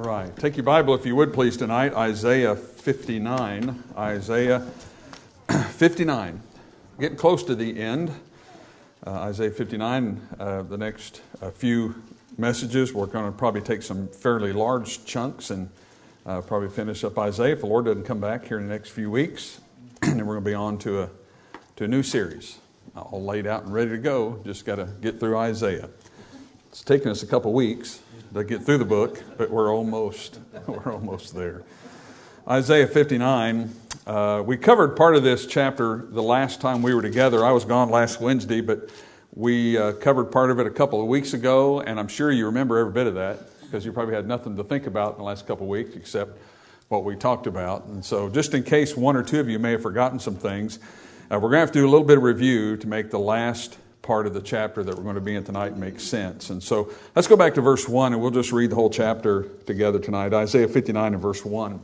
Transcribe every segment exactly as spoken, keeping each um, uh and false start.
right. Take your Bible, if you would, please, tonight. Isaiah fifty-nine. Isaiah fifty-nine. Getting close to the end. Uh, Isaiah fifty-nine, uh, the next uh, few messages, we're going to probably take some fairly large chunks and uh, probably finish up Isaiah if the Lord doesn't come back here in the next few weeks. And then we're going to be on to a, to a new series. All laid out and ready to go. Just got to get through Isaiah. It's taken us a couple weeks to get through the book, but we're almost we're almost there. Isaiah fifty-nine. Uh, we covered part of this chapter the last time we were together. I was gone last Wednesday, but we uh, covered part of it a couple of weeks ago, and I'm sure you remember every bit of that because you probably had nothing to think about in the last couple of weeks except what we talked about. And so, just in case one or two of you may have forgotten some things, uh, we're going to have to do a little bit of review to make the last part of the chapter that we're going to be in tonight make sense. And so let's go back to verse one and we'll just read the whole chapter together tonight. Isaiah fifty-nine and verse one.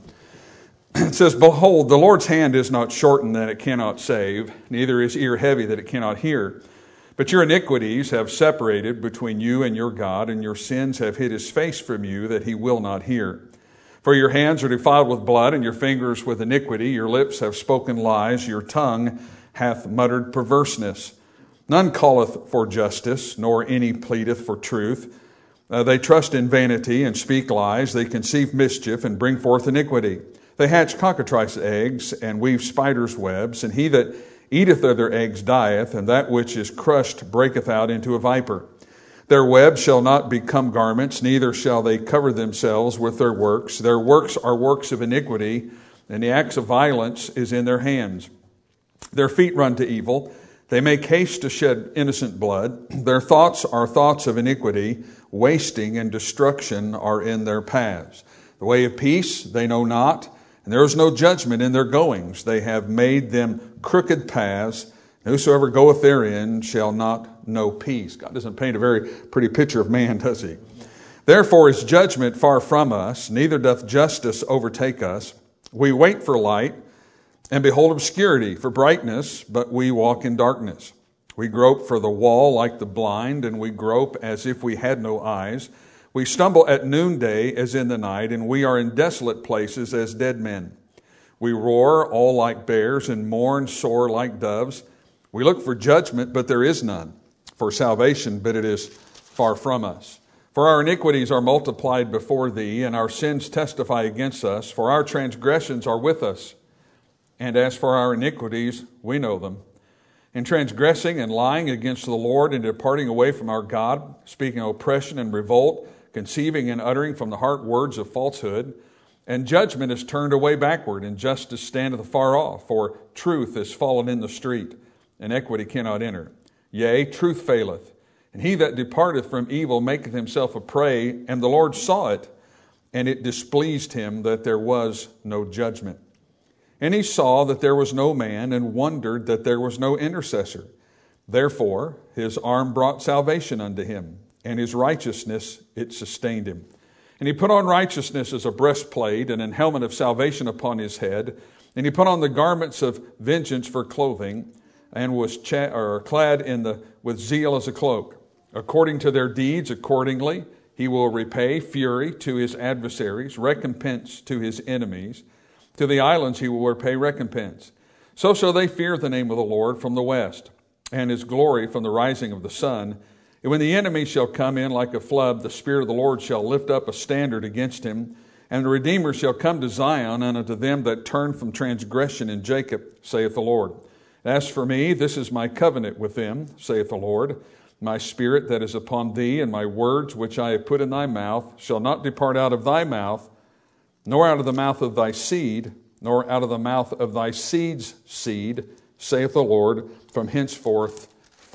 It says, "Behold, the Lord's hand is not shortened that it cannot save, neither is ear heavy that it cannot hear. But your iniquities have separated between you and your God, and your sins have hid his face from you that he will not hear. For your hands are defiled with blood, and your fingers with iniquity. Your lips have spoken lies, your tongue hath muttered perverseness. None calleth for justice, nor any pleadeth for truth. Uh, they trust in vanity and speak lies. They conceive mischief and bring forth iniquity. They hatch cockatrice eggs and weave spiders' webs. And he that eateth of their eggs dieth, and that which is crushed breaketh out into a viper. Their webs shall not become garments, neither shall they cover themselves with their works. Their works are works of iniquity, and the acts of violence is in their hands. Their feet run to evil. They make haste to shed innocent blood. Their thoughts are thoughts of iniquity. Wasting and destruction are in their paths. The way of peace they know not, and there is no judgment in their goings. They have made them crooked paths. Whosoever goeth therein shall not know peace." God doesn't paint a very pretty picture of man, does he? "Therefore is judgment far from us, neither doth justice overtake us. We wait for light, and behold obscurity, for brightness, but we walk in darkness. We grope for the wall like the blind, and we grope as if we had no eyes. We stumble at noonday as in the night, and we are in desolate places as dead men. We roar all like bears, and mourn sore like doves. We look for judgment, but there is none, for salvation, but it is far from us. For our iniquities are multiplied before thee, and our sins testify against us, for our transgressions are with us. And as for our iniquities, we know them. In transgressing and lying against the Lord and departing away from our God, speaking oppression and revolt, conceiving and uttering from the heart words of falsehood, and judgment is turned away backward, and justice standeth afar off, for truth is fallen in the street, and equity cannot enter. Yea, truth faileth, and he that departeth from evil maketh himself a prey, and the Lord saw it, and it displeased him that there was no judgment. And he saw that there was no man, and wondered that there was no intercessor. Therefore his arm brought salvation unto him, and his righteousness it sustained him. And he put on righteousness as a breastplate, and an helmet of salvation upon his head. And he put on the garments of vengeance for clothing, and was cha- or clad in the with zeal as a cloak. According to their deeds, accordingly he will repay fury to his adversaries, recompense to his enemies. To the islands he will repay recompense. So shall they fear the name of the Lord from the west, and his glory from the rising of the sun. And when the enemy shall come in like a flood, the Spirit of the Lord shall lift up a standard against him. And the Redeemer shall come to Zion, and unto them that turn from transgression in Jacob, saith the Lord. As for me, this is my covenant with them, saith the Lord. My spirit that is upon thee, and my words which I have put in thy mouth, shall not depart out of thy mouth, nor out of the mouth of thy seed, nor out of the mouth of thy seed's seed, saith the Lord, from henceforth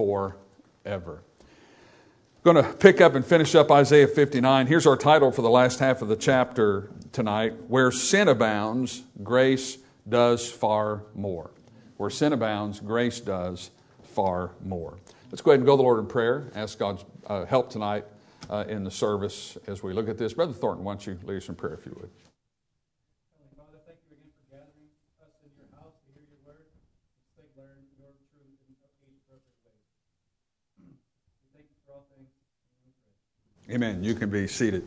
forever." I'm going to pick up and finish up Isaiah fifty-nine. Here's our title for the last half of the chapter tonight: Where Sin Abounds, Grace Does Far More. Where sin abounds, grace does far more. Let's go ahead and go to the Lord in prayer. Ask God's uh, help tonight uh, in the service as we look at this. Brother Thornton, why don't you lead us in prayer if you would. Father, thank you again for gathering us in your house to hear your word, to learn your truth in a perfect way. We thank you for all things. Amen. You can be seated.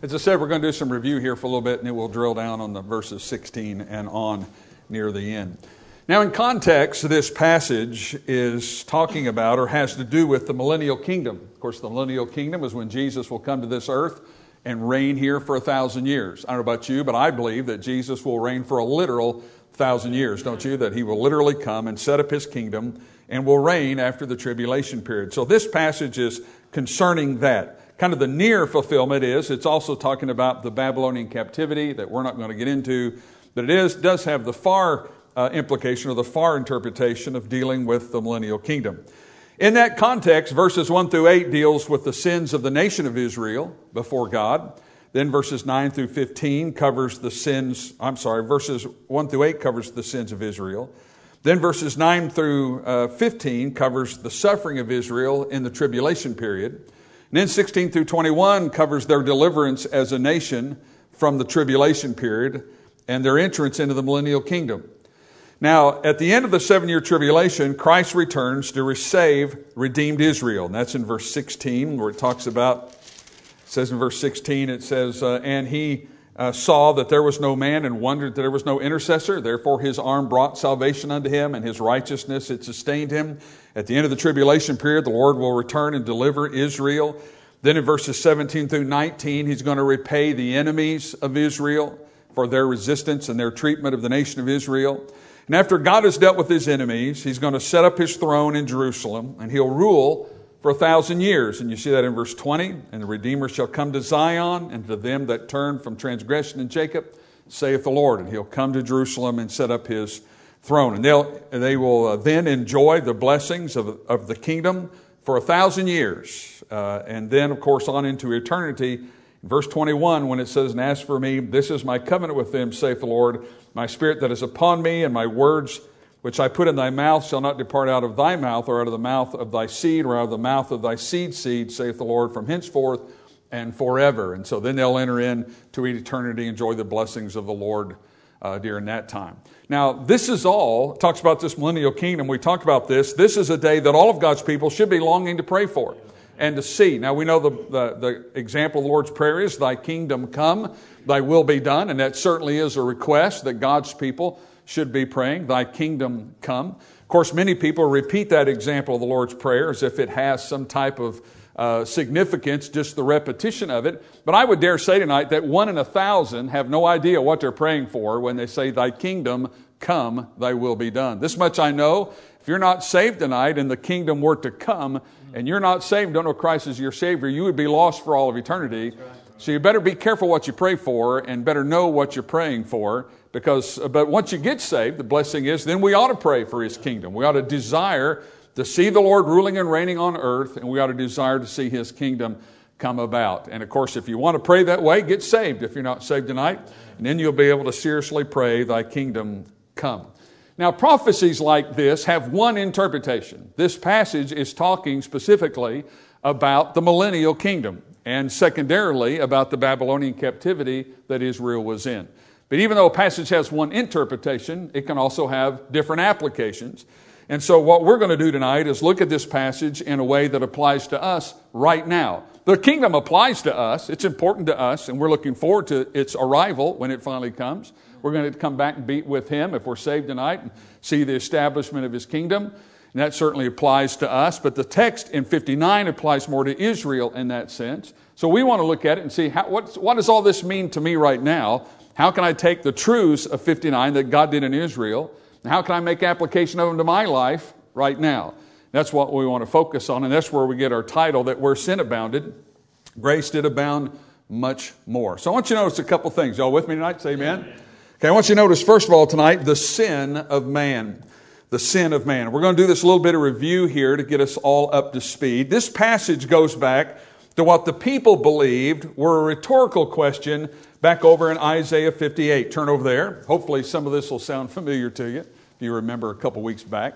As I said, we're going to do some review here for a little bit, and then we'll drill down on the verses sixteen and on near the end. Now, in context, this passage is talking about or has to do with the millennial kingdom. Of course, the millennial kingdom is when Jesus will come to this earth and reign here for a thousand years. I don't know about you, but I believe that Jesus will reign for a literal thousand years, don't you? That he will literally come and set up his kingdom and will reign after the tribulation period. So this passage is concerning that. Kind of the near fulfillment is, it's also talking about the Babylonian captivity that we're not going to get into, but it is does have the far uh, implication or the far interpretation of dealing with the millennial kingdom. In that context, verses one through eight deals with the sins of the nation of Israel before God. Then verses nine through fifteen covers the sins, I'm sorry, verses one through eight covers the sins of Israel. Then verses nine through uh, fifteen covers the suffering of Israel in the tribulation period. And then sixteen through twenty-one covers their deliverance as a nation from the tribulation period and their entrance into the millennial kingdom. Now, at the end of the seven-year tribulation, Christ returns to save redeemed Israel. And that's in verse sixteen, where it talks about, it says in verse sixteen, it says, uh, and he uh, saw that there was no man and wondered that there was no intercessor. Therefore his arm brought salvation unto him, and his righteousness it sustained him. At the end of the tribulation period, the Lord will return and deliver Israel. Then in verses seventeen through nineteen, he's going to repay the enemies of Israel for their resistance and their treatment of the nation of Israel. And after God has dealt with his enemies, he's going to set up his throne in Jerusalem, and he'll rule for a thousand years. And you see that in verse twenty, and the Redeemer shall come to Zion, and to them that turn from transgression in Jacob, saith the Lord. And he'll come to Jerusalem and set up his throne. And they'll, they will uh, then enjoy the blessings of, of the kingdom for a thousand years. Uh, and then, of course, on into eternity. In verse twenty-one, when it says, and as for me, this is my covenant with them, saith the Lord, my spirit that is upon me, and my words which I put in thy mouth shall not depart out of thy mouth, or out of the mouth of thy seed, or out of the mouth of thy seed seed, saith the Lord, from henceforth and forever. And so then they'll enter into eternity, enjoy the blessings of the Lord uh, during that time. Now, this is all, talks about this millennial kingdom. We talked about this. This is a day that all of God's people should be longing to pray for and to see. Now, we know the, the, the example of the Lord's Prayer is, thy kingdom come, thy will be done. And that certainly is a request that God's people should be praying, thy kingdom come. Of course, many people repeat that example of the Lord's Prayer as if it has some type of uh, significance, just the repetition of it. But I would dare say tonight that one in a thousand have no idea what they're praying for when they say, thy kingdom come, thy will be done. This much I know. If you're not saved tonight and the kingdom were to come, and you're not saved, don't know Christ as your Savior, you would be lost for all of eternity. So you better be careful what you pray for, and better know what you're praying for. Because, but once you get saved, the blessing is, then we ought to pray for his kingdom. We ought to desire to see the Lord ruling and reigning on earth, and we ought to desire to see his kingdom come about. And of course, if you want to pray that way, get saved if you're not saved tonight, and then you'll be able to seriously pray, thy kingdom come. Now, prophecies like this have one interpretation. This passage is talking specifically about the millennial kingdom, and secondarily about the Babylonian captivity that Israel was in. But even though a passage has one interpretation, it can also have different applications. And so what we're going to do tonight is look at this passage in a way that applies to us right now. The kingdom applies to us. It's important to us, and we're looking forward to its arrival when it finally comes. We're going to come back and be with him if we're saved tonight and see the establishment of his kingdom. And that certainly applies to us. But the text in fifty-nine applies more to Israel in that sense. So we want to look at it and see how, what, what does all this mean to me right now? How can I take the truths of fifty-nine that God did in Israel, and how can I make application of them to my life right now? That's what we want to focus on, and that's where we get our title, that where sin abounded, grace did abound much more. So I want you to notice a couple things. Y'all with me tonight? Say amen. Amen. Okay, I want you to notice, first of all, tonight, the sin of man. The sin of man. We're going to do this little bit of review here to get us all up to speed. This passage goes back to what the people believed were a rhetorical question back over in Isaiah fifty-eight. Turn over there. Hopefully some of this will sound familiar to you, if you remember a couple weeks back.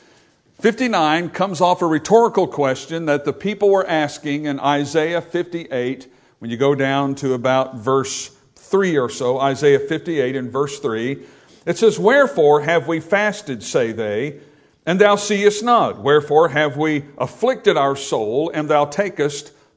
fifty-nine comes off a rhetorical question that the people were asking in Isaiah fifty-eight. When you go down to about verse three or so, Isaiah fifty-eight and verse three, it says, wherefore have we fasted, say they, and thou seest not? Wherefore have we afflicted our soul, and thou takest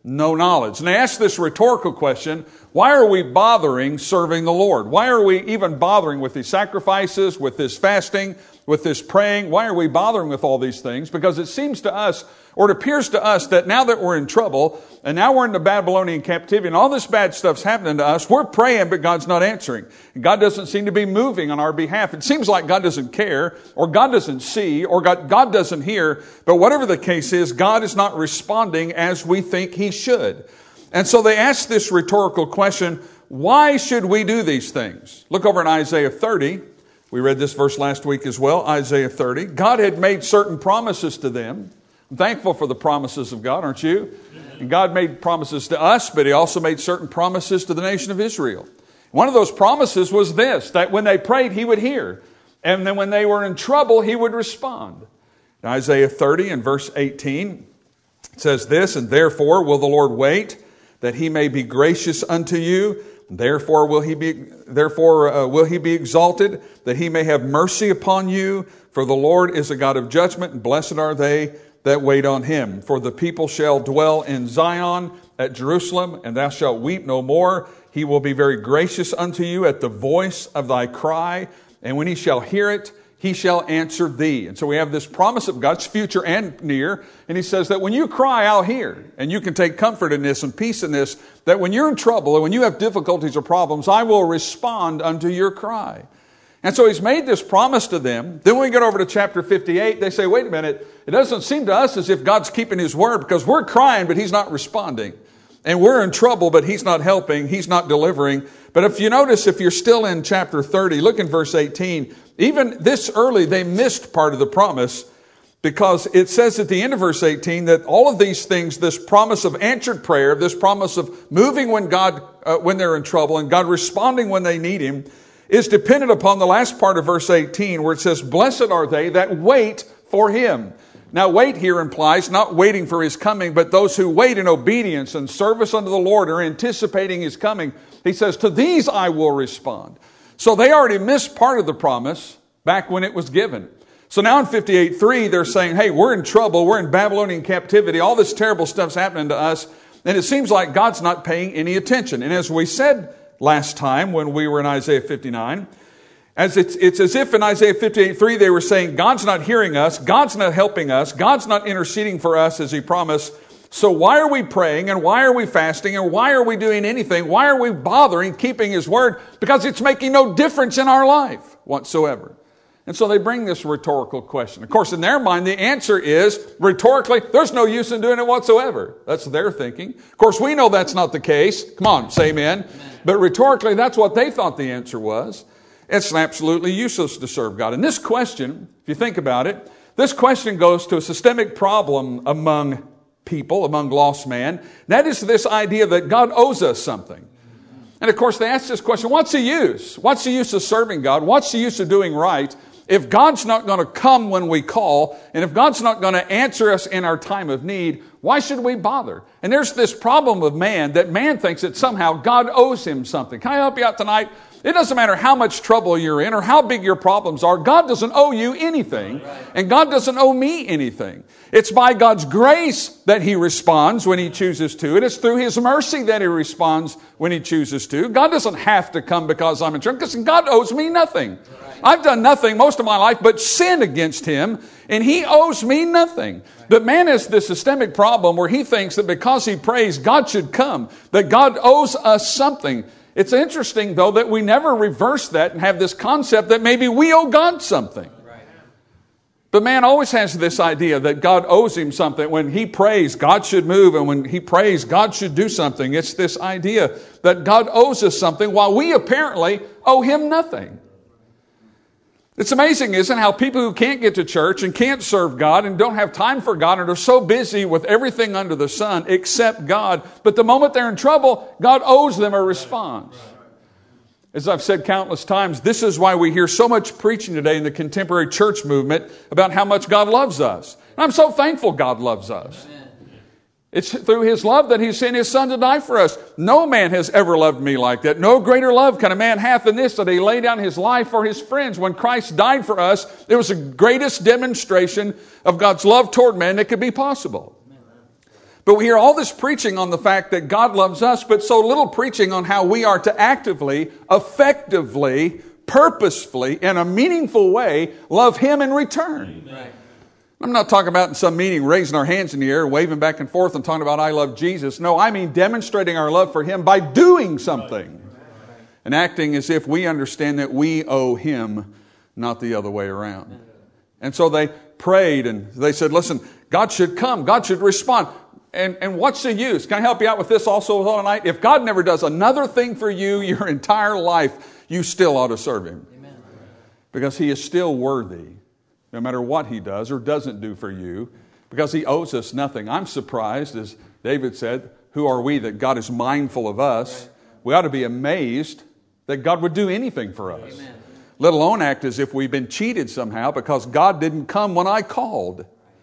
no knowledge. And they ask this rhetorical question, why are we bothering serving the Lord? Why are we even bothering with these sacrifices, with this fasting, with this praying? Why are we bothering with all these things? Because it seems to us, or it appears to us, that now that we're in trouble, and now we're in the Babylonian captivity, and all this bad stuff's happening to us, we're praying, but God's not answering. And God doesn't seem to be moving on our behalf. It seems like God doesn't care, or God doesn't see, or God, God doesn't hear. But whatever the case is, God is not responding as we think He should. And so they ask this rhetorical question, why should we do these things? Look over in Isaiah thirty. We read this verse last week as well, Isaiah thirty. God had made certain promises to them. I'm thankful for the promises of God, aren't you? And God made promises to us, but He also made certain promises to the nation of Israel. One of those promises was this, that when they prayed, He would hear. And then when they were in trouble, He would respond. In Isaiah thirty and verse eighteen, it says this, and therefore will the Lord wait, that He may be gracious unto you. Therefore will He be, therefore uh, will He be exalted, that He may have mercy upon you. For the Lord is a God of judgment, and blessed are they that wait on Him. For the people shall dwell in Zion at Jerusalem, and thou shalt weep no more. He will be very gracious unto you at the voice of thy cry, and when He shall hear it, He shall answer thee. And so we have this promise of God's future and near. And He says that when you cry, I'll hear. And you can take comfort in this and peace in this, that when you're in trouble and when you have difficulties or problems, I will respond unto your cry. And so He's made this promise to them. Then when we get over to chapter fifty-eight, they say, wait a minute, it doesn't seem to us as if God's keeping His word, because we're crying, but He's not responding. And we're in trouble, but He's not helping. He's not delivering. But if you notice, if you're still in chapter thirty, look in verse eighteen. Even this early, they missed part of the promise, because it says at the end of verse eighteen that all of these things, this promise of answered prayer, this promise of moving when God, uh, when they're in trouble, and God responding when they need Him, is dependent upon the last part of verse eighteen, where it says, blessed are they that wait for Him. Now, wait here implies not waiting for His coming, but those who wait in obedience and service unto the Lord are anticipating His coming. He says, to these I will respond. So they already missed part of the promise back when it was given. So now in fifty-eight three, they're saying, hey, we're in trouble. We're in Babylonian captivity. All this terrible stuff's happening to us. And it seems like God's not paying any attention. And as we said last time when we were in Isaiah fifty-nine, As it's, it's as if in Isaiah fifty-eight three they were saying, God's not hearing us, God's not helping us, God's not interceding for us as He promised. So why are we praying, and why are we fasting, and why are we doing anything? Why are we bothering keeping His word? Because it's making no difference in our life whatsoever. And so they bring this rhetorical question. Of course, in their mind, the answer is, rhetorically, there's no use in doing it whatsoever. That's their thinking. Of course, we know that's not the case. Come on, say amen. Amen. But rhetorically, that's what they thought the answer was. It's absolutely useless to serve God. And this question, if you think about it, this question goes to a systemic problem among people, among lost man. That is this idea that God owes us something. And of course, they ask this question, what's the use? What's the use of serving God? What's the use of doing right if God's not going to come when we call, and if God's not going to answer us in our time of need? Why should we bother? And there's this problem of man, that man thinks that somehow God owes him something. Can I help you out tonight? It doesn't matter how much trouble you're in or how big your problems are. God doesn't owe you anything, and God doesn't owe me anything. It's by God's grace that He responds when He chooses to, and it's through His mercy that He responds when He chooses to. God doesn't have to come because I'm in trouble, because God owes me nothing. I've done nothing most of my life but sin against Him, and He owes me nothing. But man has this systemic problem where he thinks that because he prays, God should come, that God owes us something. It's interesting, though, that we never reverse that and have this concept that maybe we owe God something. But man always has this idea that God owes him something. When he prays, God should move, and when he prays, God should do something. It's this idea that God owes us something while we apparently owe Him nothing. It's amazing, isn't it, how people who can't get to church and can't serve God and don't have time for God and are so busy with everything under the sun except God, but the moment they're in trouble, God owes them a response. As I've said countless times, this is why we hear so much preaching today in the contemporary church movement about how much God loves us. And I'm so thankful God loves us. It's through His love that He sent His Son to die for us. No man has ever loved me like that. No greater love can a man have than this, that He laid down His life for His friends. When Christ died for us, it was the greatest demonstration of God's love toward man that could be possible. But we hear all this preaching on the fact that God loves us, but so little preaching on how we are to actively, effectively, purposefully, in a meaningful way, love Him in return. Right. I'm not talking about in some meeting raising our hands in the air, waving back and forth and talking about I love Jesus. No, I mean demonstrating our love for Him by doing something. And acting as if we understand that we owe Him, not the other way around. And so they prayed and they said, listen, God should come. God should respond. And, and what's the use? Can I help you out with this also tonight? If God never does another thing for you your entire life, you still ought to serve Him. Amen. Because He is still worthy, no matter what He does or doesn't do for you, because He owes us nothing. I'm surprised, as David said, who are we that God is mindful of us? Right. We ought to be amazed that God would do anything for us. Amen. Let alone act as if we've been cheated somehow because God didn't come when I called.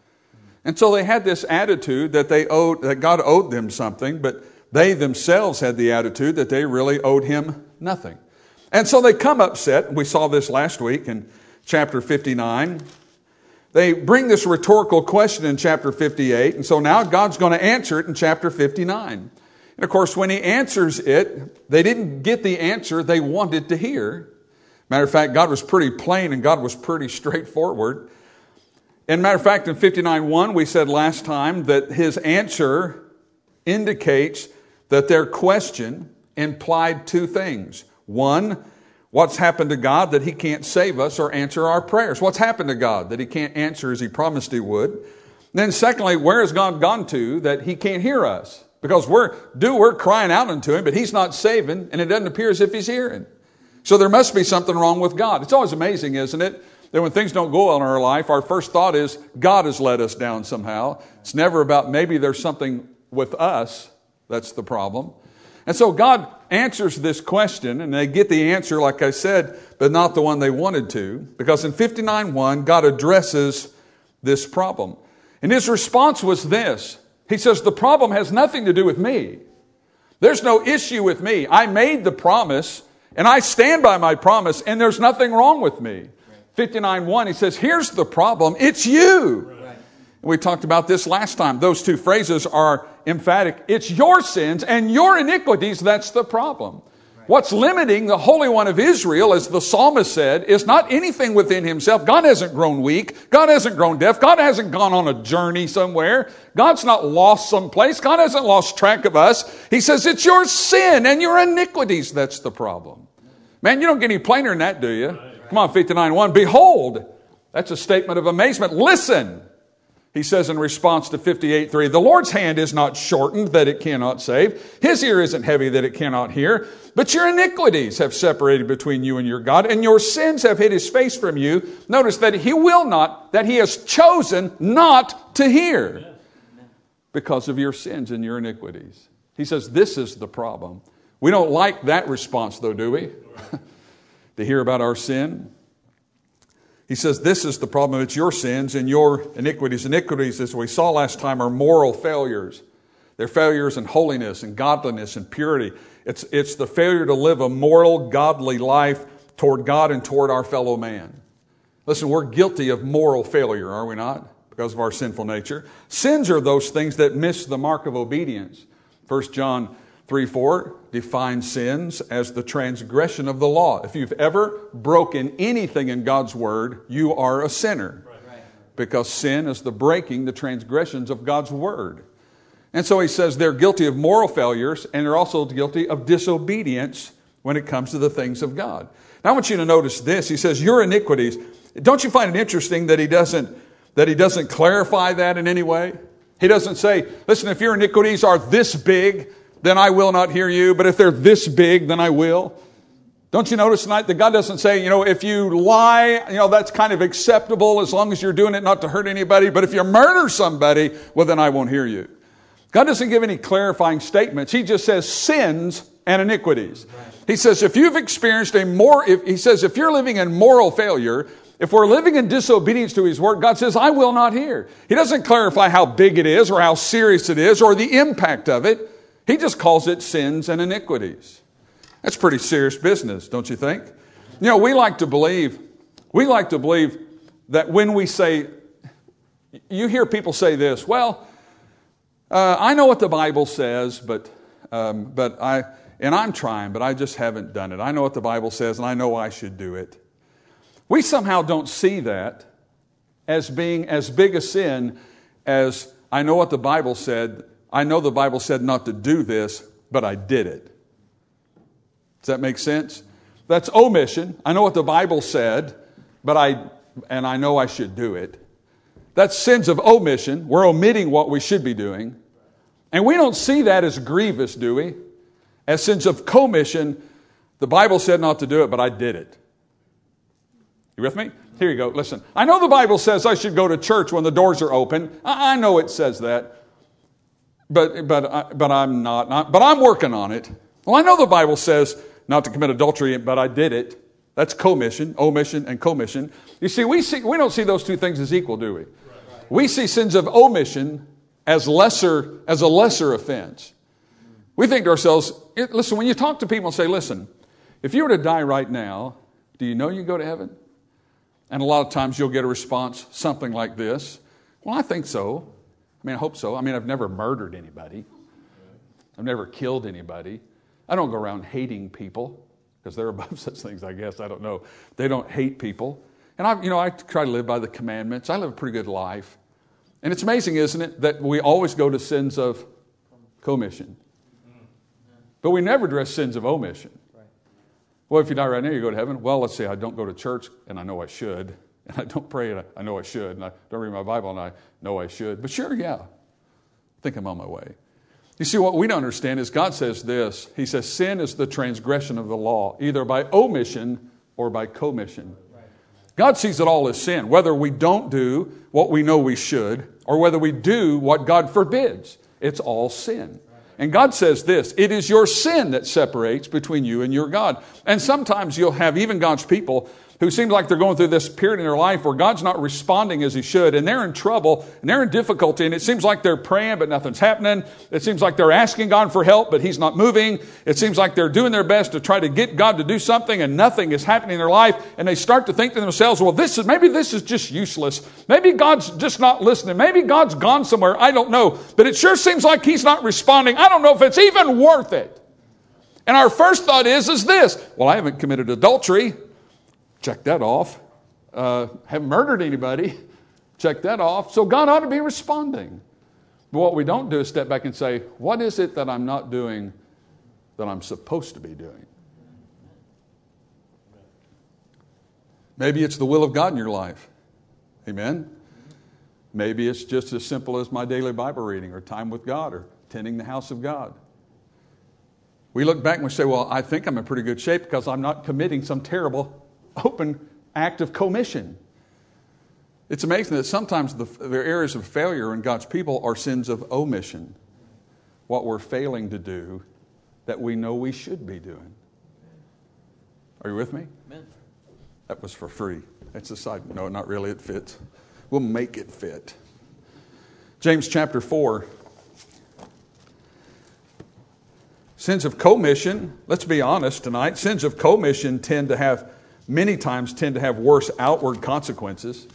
And so they had this attitude that they owed, that God owed them something, but they themselves had the attitude that they really owed Him nothing. And so they come upset. We saw this last week in chapter fifty-nine. They bring this rhetorical question in chapter fifty-eight, and so now God's going to answer it in chapter fifty-nine. And of course, when He answers it, they didn't get the answer they wanted to hear. Matter of fact, God was pretty plain and God was pretty straightforward. And matter of fact, in fifty-nine one, we said last time that His answer indicates that their question implied two things. One, what's happened to God that He can't save us or answer our prayers? What's happened to God that He can't answer as He promised He would? And then secondly, where has God gone to that He can't hear us? Because we're, do, we're crying out unto Him, but He's not saving, and it doesn't appear as if He's hearing. So there must be something wrong with God. It's always amazing, isn't it? That when things don't go well in our life, our first thought is, God has let us down somehow. It's never about maybe there's something with us that's the problem. And so God answers this question, and they get the answer, like I said, but not the one they wanted to. Because in fifty-nine one, God addresses this problem. And His response was this. He says, the problem has nothing to do with me. There's no issue with me. I made the promise, and I stand by my promise, and there's nothing wrong with me. fifty-nine one, He says, here's the problem. It's you. Right. We talked about this last time. Those two phrases are emphatic. It's your sins and your iniquities that's the problem. Right. What's limiting the Holy One of Israel, as the psalmist said, is not anything within Himself. God hasn't grown weak. God hasn't grown deaf. God hasn't gone on a journey somewhere. God's not lost someplace. God hasn't lost track of us. He says it's your sin and your iniquities that's the problem. Man, you don't get any plainer than that, do you? Come on, fifty-nine one. Behold, that's a statement of amazement. Listen, He says in response to fifty-eight three, the Lord's hand is not shortened that it cannot save. His ear isn't heavy that it cannot hear. But your iniquities have separated between you and your God, and your sins have hid His face from you. Notice that He will not, that He has chosen not to hear because of your sins and your iniquities. He says this is the problem. We don't like that response though, do we? To hear about our sin. He says this is the problem. It's your sins and your iniquities. Iniquities, as we saw last time, are moral failures. They're failures in holiness and godliness and purity. It's, it's the failure to live a moral, godly life toward God and toward our fellow man. Listen, we're guilty of moral failure, are we not? Because of our sinful nature. Sins are those things that miss the mark of obedience. First John three four defines sins as the transgression of the law. If you've ever broken anything in God's Word, you are a sinner. Right. Because sin is the breaking, the transgressions of God's Word. And so he says they're guilty of moral failures, and they're also guilty of disobedience when it comes to the things of God. Now I want you to notice this. He says, your iniquities. Don't you find it interesting that he doesn't, that he doesn't clarify that in any way? He doesn't say, listen, if your iniquities are this big, then I will not hear you. But if they're this big, then I will. Don't you notice tonight that God doesn't say, you know, if you lie, you know, that's kind of acceptable as long as you're doing it not to hurt anybody. But if you murder somebody, well, then I won't hear you. God doesn't give any clarifying statements. He just says sins and iniquities. He says if you've experienced a more, if, he says if you're living in moral failure, if we're living in disobedience to His Word, God says, I will not hear. He doesn't clarify how big it is or how serious it is or the impact of it. He just calls it sins and iniquities. That's pretty serious business, don't you think? You know, we like to believe, we like to believe that when we say, you hear people say this, well, Uh, I know what the Bible says, but um, but I and I'm trying, but I just haven't done it. I know what the Bible says, and I know I should do it. We somehow don't see that as being as big a sin as I know what the Bible said. I know the Bible said not to do this, but I did it. Does that make sense? That's omission. I know what the Bible said, but I and I know I should do it. That's sins of omission. We're omitting what we should be doing. And we don't see that as grievous, do we? As sins of commission, the Bible said not to do it, but I did it. You with me? Here you go. Listen, I know the Bible says I should go to church when the doors are open. I, I know it says that. But but I, but I'm not, not. But I'm working on it. Well, I know the Bible says not to commit adultery, but I did it. That's commission, omission, and commission. You see, we see we don't see those two things as equal, do we? Right, right. We see sins of omission as lesser as a lesser offense. We think to ourselves, listen, when you talk to people and say, listen, if you were to die right now, do you know you go to heaven? And a lot of times you'll get a response, something like this. Well, I think so. I mean, I hope so. I mean, I've never murdered anybody. I've never killed anybody. I don't go around hating people because they're above such things, I guess. I don't know. They don't hate people. And I, you know, I try to live by the commandments. I live a pretty good life. And it's amazing, isn't it, that we always go to sins of commission. But we never address sins of omission. Well, if you die right now, you go to heaven. Well, let's say I don't go to church, and I know I should. And I don't pray, and I know I should. And I don't read my Bible, and I know I should. But sure, yeah, I think I'm on my way. You see, what we don't understand is God says this. He says sin is the transgression of the law, either by omission or by commission. God sees it all as sin, whether we don't do what we know we should or whether we do what God forbids. It's all sin. And God says this, it is your sin that separates between you and your God. And sometimes you'll have even God's people who seem like they're going through this period in their life where God's not responding as He should, and they're in trouble, and they're in difficulty, and it seems like they're praying, but nothing's happening. It seems like they're asking God for help, but He's not moving. It seems like they're doing their best to try to get God to do something, and nothing is happening in their life, and they start to think to themselves, well, this is maybe this is just useless. Maybe God's just not listening. Maybe God's gone somewhere. I don't know. But it sure seems like He's not responding. I don't know if it's even worth it. And our first thought is, is this, well, I haven't committed adultery. Check that off. Uh, haven't murdered anybody. Check that off. So God ought to be responding. But what we don't do is step back and say, what is it that I'm not doing that I'm supposed to be doing? Maybe it's the will of God in your life. Amen? Maybe it's just as simple as my daily Bible reading or time with God or attending the house of God. We look back and we say, well, I think I'm in pretty good shape because I'm not committing some terrible open act of commission. It's amazing that sometimes the, the areas of failure in God's people are sins of omission. What we're failing to do that we know we should be doing. Are you with me? Amen. That was for free. That's a side. No, not really. It fits. We'll make it fit. James chapter four. Sins of commission, let's be honest tonight, sins of commission tend to have many times tend to have worse outward consequences.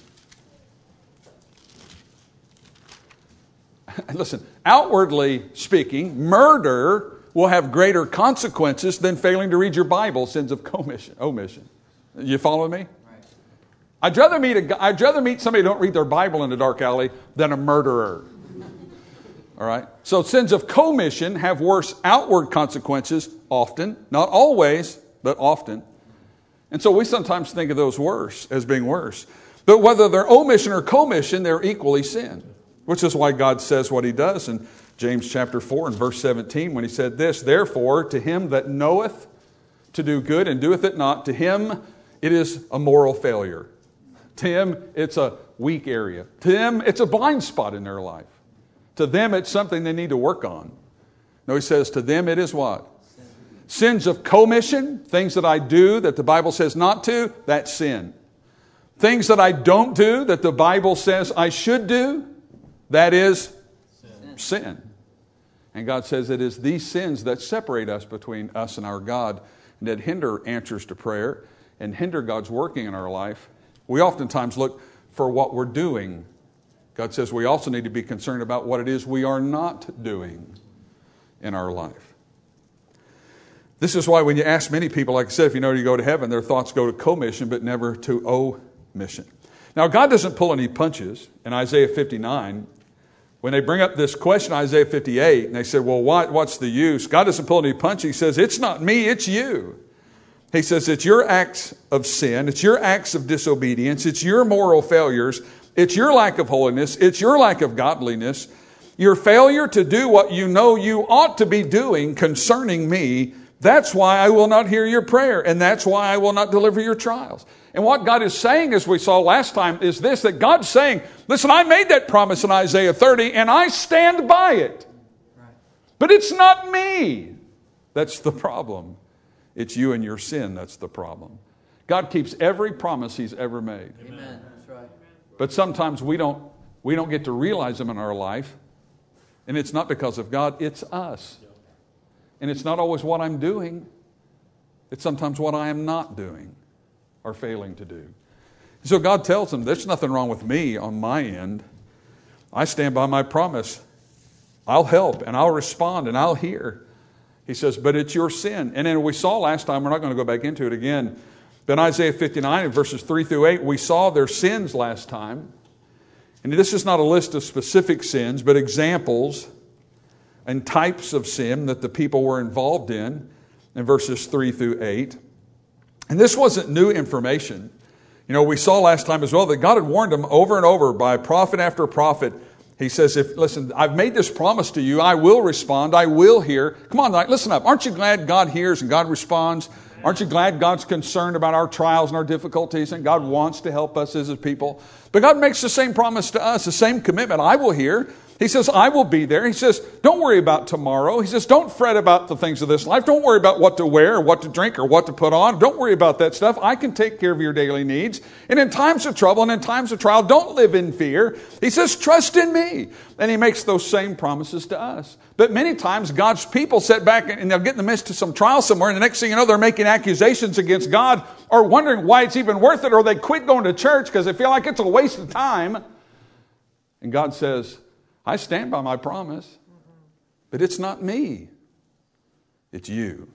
Listen, outwardly speaking, murder will have greater consequences than failing to read your Bible, sins of commission, omission. You following me? Right. I'd rather meet a, I'd rather meet somebody who don't read their Bible in a dark alley than a murderer. All right? So sins of commission have worse outward consequences often, not always, but often. And so we sometimes think of those worse, as being worse. But whether they're omission or commission, they're equally sin. Which is why God says what He does in James chapter four and verse seventeen when He said this, therefore to him that knoweth to do good and doeth it not, to him it is a moral failure. To him it's a weak area. To him it's a blind spot in their life. To them it's something they need to work on. No, He says to them it is what? Sins of commission, things that I do that the Bible says not to, that's sin. Things that I don't do that the Bible says I should do, that is sin. sin. And God says it is these sins that separate us between us and our God and that hinder answers to prayer and hinder God's working in our life. We oftentimes look for what we're doing. God says we also need to be concerned about what it is we are not doing in our life. This is why when you ask many people, like I said, if you know you go to heaven, their thoughts go to commission, but never to omission. Now, God doesn't pull any punches. In Isaiah fifty-nine, when they bring up this question, Isaiah fifty-eight, and they say, well, what, what's the use? God doesn't pull any punches. He says, it's not me, it's you. He says, it's your acts of sin. It's your acts of disobedience. It's your moral failures. It's your lack of holiness. It's your lack of godliness. Your failure to do what you know you ought to be doing concerning me. That's why I will not hear your prayer. And that's why I will not deliver your trials. And what God is saying, as we saw last time, is this, that God's saying, listen, I made that promise in Isaiah thirty, and I stand by it. But it's not me. That's the problem. It's you and your sin that's the problem. God keeps every promise He's ever made. Amen. That's right. But sometimes we don't, we don't get to realize them in our life. And it's not because of God, it's us. And it's not always what I'm doing. It's sometimes what I am not doing or failing to do. So God tells them, there's nothing wrong with me on my end. I stand by my promise. I'll help and I'll respond and I'll hear. He says, but it's your sin. And then we saw last time, we're not going to go back into it again, but in Isaiah fifty-nine, in verses three through eight, we saw their sins last time. And this is not a list of specific sins, but examples and types of sin that the people were involved in, in verses three through eight. And this wasn't new information. You know, we saw last time as well that God had warned them over and over by prophet after prophet. He says, if listen, I've made this promise to you. I will respond. I will hear. Come on, listen up. Aren't you glad God hears and God responds? Aren't you glad God's concerned about our trials and our difficulties and God wants to help us as His people? But God makes the same promise to us, the same commitment. I will hear. He says, I will be there. He says, don't worry about tomorrow. He says, don't fret about the things of this life. Don't worry about what to wear or what to drink or what to put on. Don't worry about that stuff. I can take care of your daily needs. And in times of trouble and in times of trial, don't live in fear. He says, trust in me. And He makes those same promises to us. But many times God's people sit back and they'll get in the midst of some trial somewhere. And the next thing you know, they're making accusations against God or wondering why it's even worth it. Or they quit going to church because they feel like it's a waste of time. And God says, I stand by my promise, but it's not me. It's you.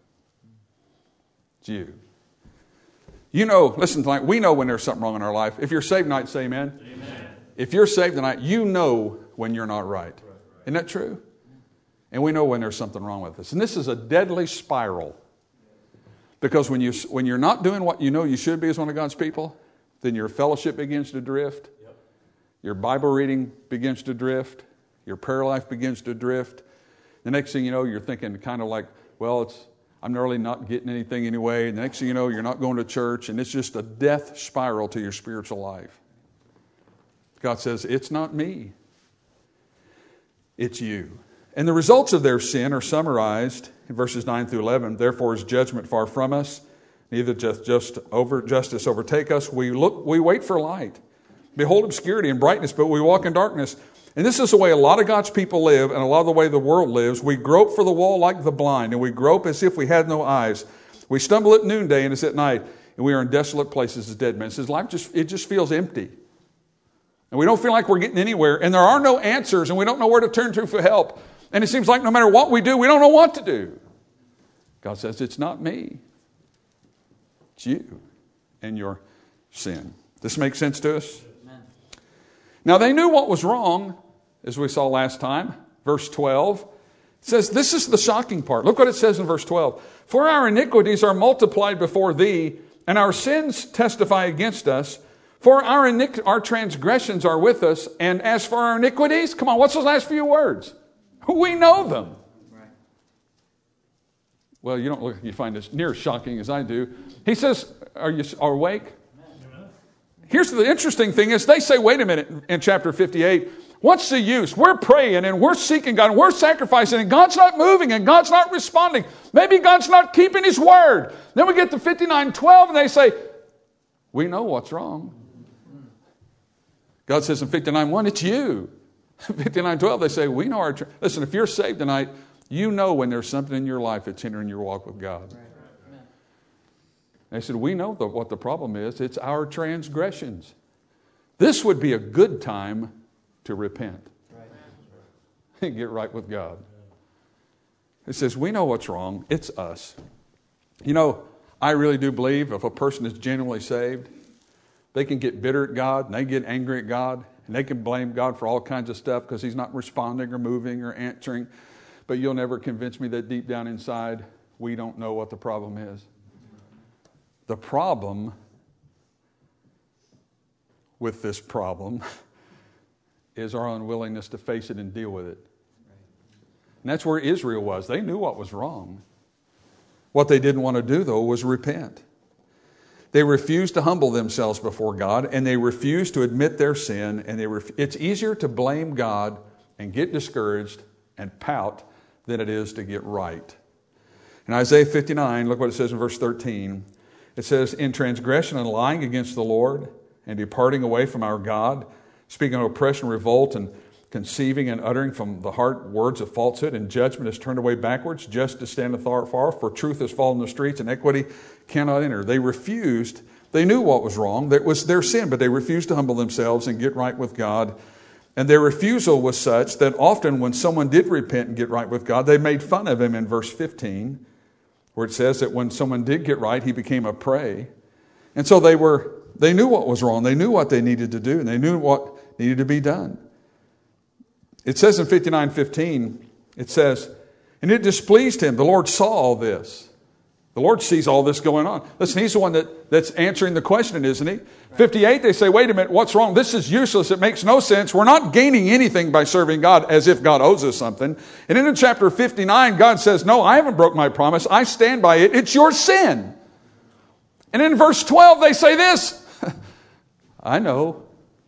It's you. You know, listen tonight, we know when there's something wrong in our life. If you're saved tonight, say amen. Amen. If you're saved tonight, you know when you're not right. Isn't that true? And we know when there's something wrong with us. And this is a deadly spiral. Because when, you, when you're not doing what you know you should be as one of God's people, then your fellowship begins to drift. Your Bible reading begins to drift. Your prayer life begins to drift. The next thing you know, you're thinking kind of like, well, it's I'm really not getting anything anyway. And the next thing you know, you're not going to church. And it's just a death spiral to your spiritual life. God says, it's not me. It's you. And the results of their sin are summarized in verses nine through eleven. Therefore is judgment far from us. Neither just, just over, justice overtake us. We look, we wait for light. Behold obscurity and brightness, but we walk in darkness. And this is the way a lot of God's people live and a lot of the way the world lives. We grope for the wall like the blind, and we grope as if we had no eyes. We stumble at noonday and it's at night, and we are in desolate places as dead men. It says life just, it just feels empty. And we don't feel like we're getting anywhere, and there are no answers, and we don't know where to turn to for help. And it seems like no matter what we do, we don't know what to do. God says, it's not me. It's you and your sin. This makes sense to us? Now, they knew what was wrong, as we saw last time. Verse twelve it says, this is the shocking part. Look what it says in verse twelve. For our iniquities are multiplied before thee, and our sins testify against us. For our, iniqu- our transgressions are with us, and as for our iniquities, come on, what's those last few words? We know them. Right. Well, you don't look like you find this near as shocking as I do. He says, are you are awake? Here's the interesting thing is they say, wait a minute, in chapter fifty-eight, what's the use? We're praying and we're seeking God and we're sacrificing and God's not moving and God's not responding. Maybe God's not keeping His word. Then we get to fifty-nine twelve and they say, we know what's wrong. God says in fifty-nine one, it's you. fifty-nine twelve, they say, we know our... Tra-. Listen, if you're saved tonight, you know when there's something in your life that's hindering your walk with God. Right. They said, we know the, what the problem is. It's our transgressions. This would be a good time to repent and get right with God. It says, we know what's wrong. It's us. You know, I really do believe if a person is genuinely saved, they can get bitter at God and they get angry at God and they can blame God for all kinds of stuff because He's not responding or moving or answering. But you'll never convince me that deep down inside, we don't know what the problem is. The problem with this problem is our unwillingness to face it and deal with it. And that's where Israel was. They knew what was wrong. What they didn't want to do, though, was repent. They refused to humble themselves before God, and they refused to admit their sin. And they ref- it's easier to blame God and get discouraged and pout than it is to get right. In Isaiah fifty-nine, look what it says in verse thirteen. It says, in transgression and lying against the Lord, and departing away from our God, speaking of oppression, revolt, and conceiving and uttering from the heart words of falsehood, and judgment is turned away backwards, justice standeth far, for truth has fallen in the streets, and equity cannot enter. They refused, they knew what was wrong, that was their sin, but they refused to humble themselves and get right with God. And their refusal was such that often when someone did repent and get right with God, they made fun of him in verse fifteen, where it says that when someone did get right, he became a prey. And so they were, they knew what was wrong, they knew what they needed to do, and they knew what needed to be done. It says in fifty-nine fifteen, it says, and it displeased him. The Lord saw all this. The Lord sees all this going on. Listen, He's the one that, that's answering the question, isn't He? fifty-eight, they say, wait a minute, what's wrong? This is useless. It makes no sense. We're not gaining anything by serving God as if God owes us something. And then in chapter fifty-nine, God says, no, I haven't broke my promise. I stand by it. It's your sin. And in verse twelve, they say this, I know,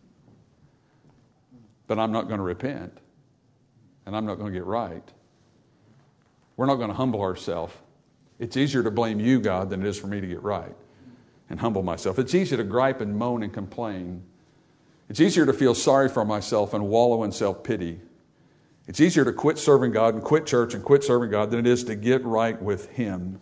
but I'm not going to repent. And I'm not going to get right. We're not going to humble ourselves. It's easier to blame you, God, than it is for me to get right and humble myself. It's easier to gripe and moan and complain. It's easier to feel sorry for myself and wallow in self-pity. It's easier to quit serving God and quit church and quit serving God than it is to get right with Him.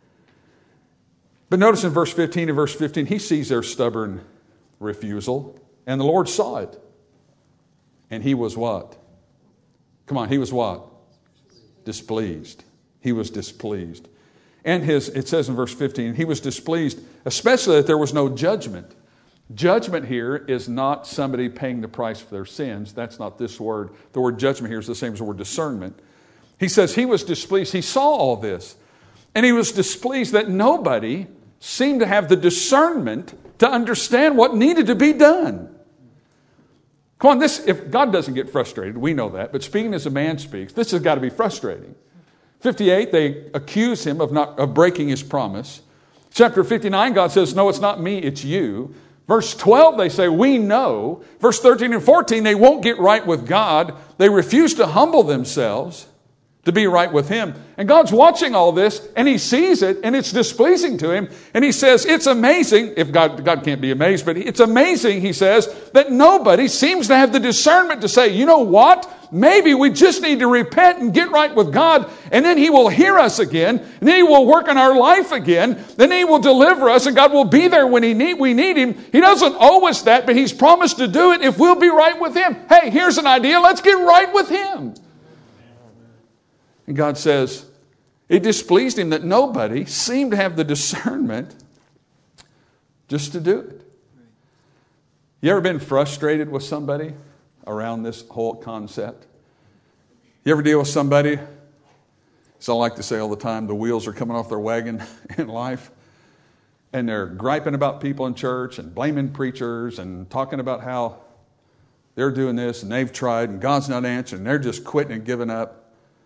But notice in verse fifteen and verse fifteen, He sees their stubborn refusal, and the Lord saw it. And He was what? Come on, He was what? Displeased. He was displeased. And his, it says in verse fifteen, He was displeased, especially that there was no judgment. Judgment here is not somebody paying the price for their sins. That's not this word. The word judgment here is the same as the word discernment. He says He was displeased. He saw all this. And He was displeased that nobody seemed to have the discernment to understand what needed to be done. Come on, this, if God doesn't get frustrated, we know that, but speaking as a man speaks, this has got to be frustrating. fifty-eight, they accuse Him of not of breaking His promise. Chapter fifty-nine, God says, no, it's not me, it's you. Verse twelve, they say, we know. Verse thirteen and fourteen, they won't get right with God. They refuse to humble themselves to be right with Him. And God's watching all this, and He sees it, and it's displeasing to Him. And He says, it's amazing, if God, God can't be amazed, but it's amazing, He says, that nobody seems to have the discernment to say, you know what? Maybe we just need to repent and get right with God, and then He will hear us again, and then He will work in our life again, then He will deliver us, and God will be there when he need, we need Him. He doesn't owe us that, but He's promised to do it if we'll be right with Him. Hey, here's an idea. Let's get right with Him. And God says, it displeased Him that nobody seemed to have the discernment just to do it. You ever been frustrated with somebody around this whole concept? You ever deal with somebody, as I like to say all the time, the wheels are coming off their wagon in life, and they're griping about people in church and blaming preachers and talking about how they're doing this and they've tried and God's not answering and they're just quitting and giving up.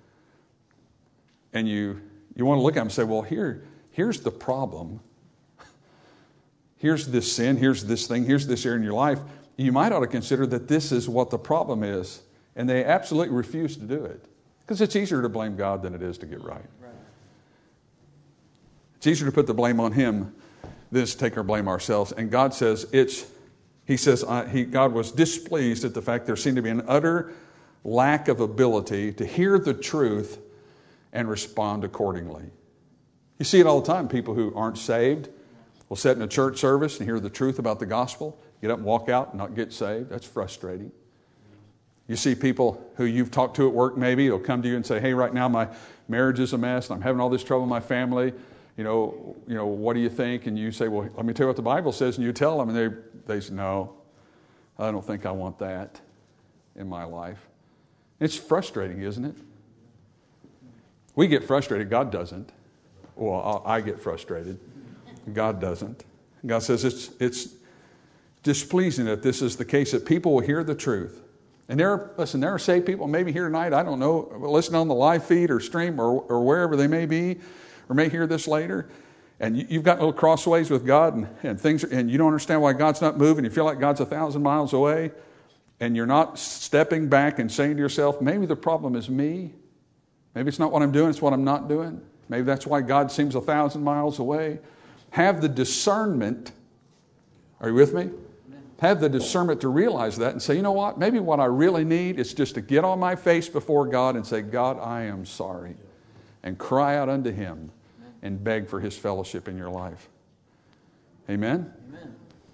And you, you want to look at them and say, well, here, here's the problem. Here's this sin. Here's this thing. Here's this area in your life. You might ought to consider that this is what the problem is. And they absolutely refuse to do it. Because it's easier to blame God than it is to get right. right. It's easier to put the blame on Him than to take our blame ourselves. And God says, it's, He says, uh, he, God was displeased at the fact there seemed to be an utter lack of ability to hear the truth and respond accordingly. You see it all the time. People who aren't saved will sit in a church service and hear the truth about the gospel, get up and walk out and not get saved. That's frustrating. You see people who you've talked to at work maybe, will come to you and say, hey, right now my marriage is a mess and I'm having all this trouble in my family. You know, you know, what do you think? And you say, well, let me tell you what the Bible says. And you tell them and they, they say, no, I don't think I want that in my life. It's frustrating, isn't it? We get frustrated. God doesn't. Well, I get frustrated. God doesn't. God says it's it's displeasing that this is the case, that people will hear the truth. And there are, listen, there are saved people maybe here tonight, I don't know, listen on the live feed or stream or, or wherever they may be, or may hear this later. And you, you've got little crossways with God and, and things, and you don't understand why God's not moving. You feel like God's a thousand miles away, and you're not stepping back and saying to yourself, maybe the problem is me. Maybe it's not what I'm doing, it's what I'm not doing. Maybe that's why God seems a thousand miles away. Have the discernment. Are you with me? Have the discernment to realize that and say, you know what? Maybe what I really need is just to get on my face before God and say, God, I am sorry. And cry out unto Him and beg for His fellowship in your life. Amen? Amen.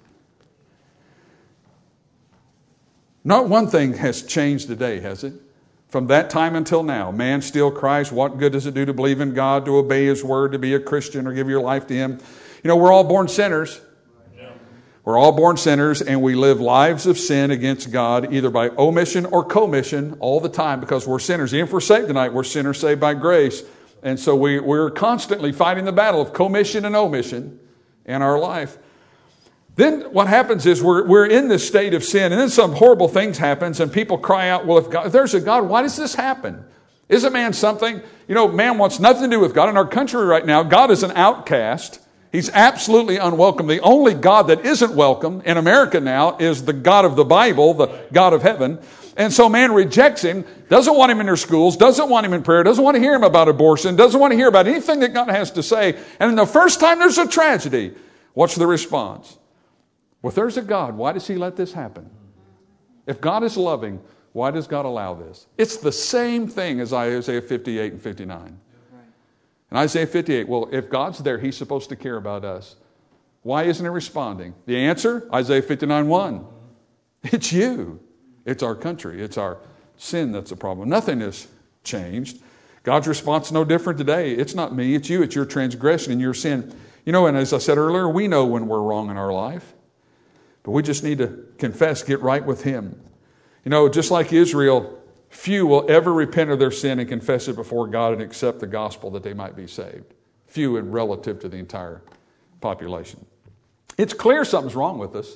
Not one thing has changed today, has it? From that time until now, man still cries, what good does it do to believe in God, to obey His word, to be a Christian or give your life to Him? You know, we're all born sinners. We're all born sinners, and we live lives of sin against God, either by omission or commission, all the time, because we're sinners. Even if we're saved tonight, we're sinners saved by grace. And so we, we're constantly fighting the battle of commission and omission in our life. Then what happens is we're, we're in this state of sin, and then some horrible things happens, and people cry out, well, if, God, if there's a God, why does this happen? Isn't man something? You know, man wants nothing to do with God. In our country right now, God is an outcast. He's absolutely unwelcome. The only God that isn't welcome in America now is the God of the Bible, the God of heaven. And so man rejects Him, doesn't want Him in their schools, doesn't want Him in prayer, doesn't want to hear Him about abortion, doesn't want to hear about anything that God has to say. And then the first time there's a tragedy, what's the response? Well, if there's a God, why does He let this happen? If God is loving, why does God allow this? It's the same thing as Isaiah fifty-eight and fifty-nine. In Isaiah fifty-eight, well, if God's there, He's supposed to care about us. Why isn't He responding? The answer, Isaiah fifty-nine one. It's you. It's our country. It's our sin that's the problem. Nothing has changed. God's response is no different today. It's not me, it's you. It's your transgression and your sin. You know, and as I said earlier, we know when we're wrong in our life. But we just need to confess, get right with Him. You know, just like Israel, few will ever repent of their sin and confess it before God and accept the gospel that they might be saved. Few in relative to the entire population. It's clear something's wrong with us.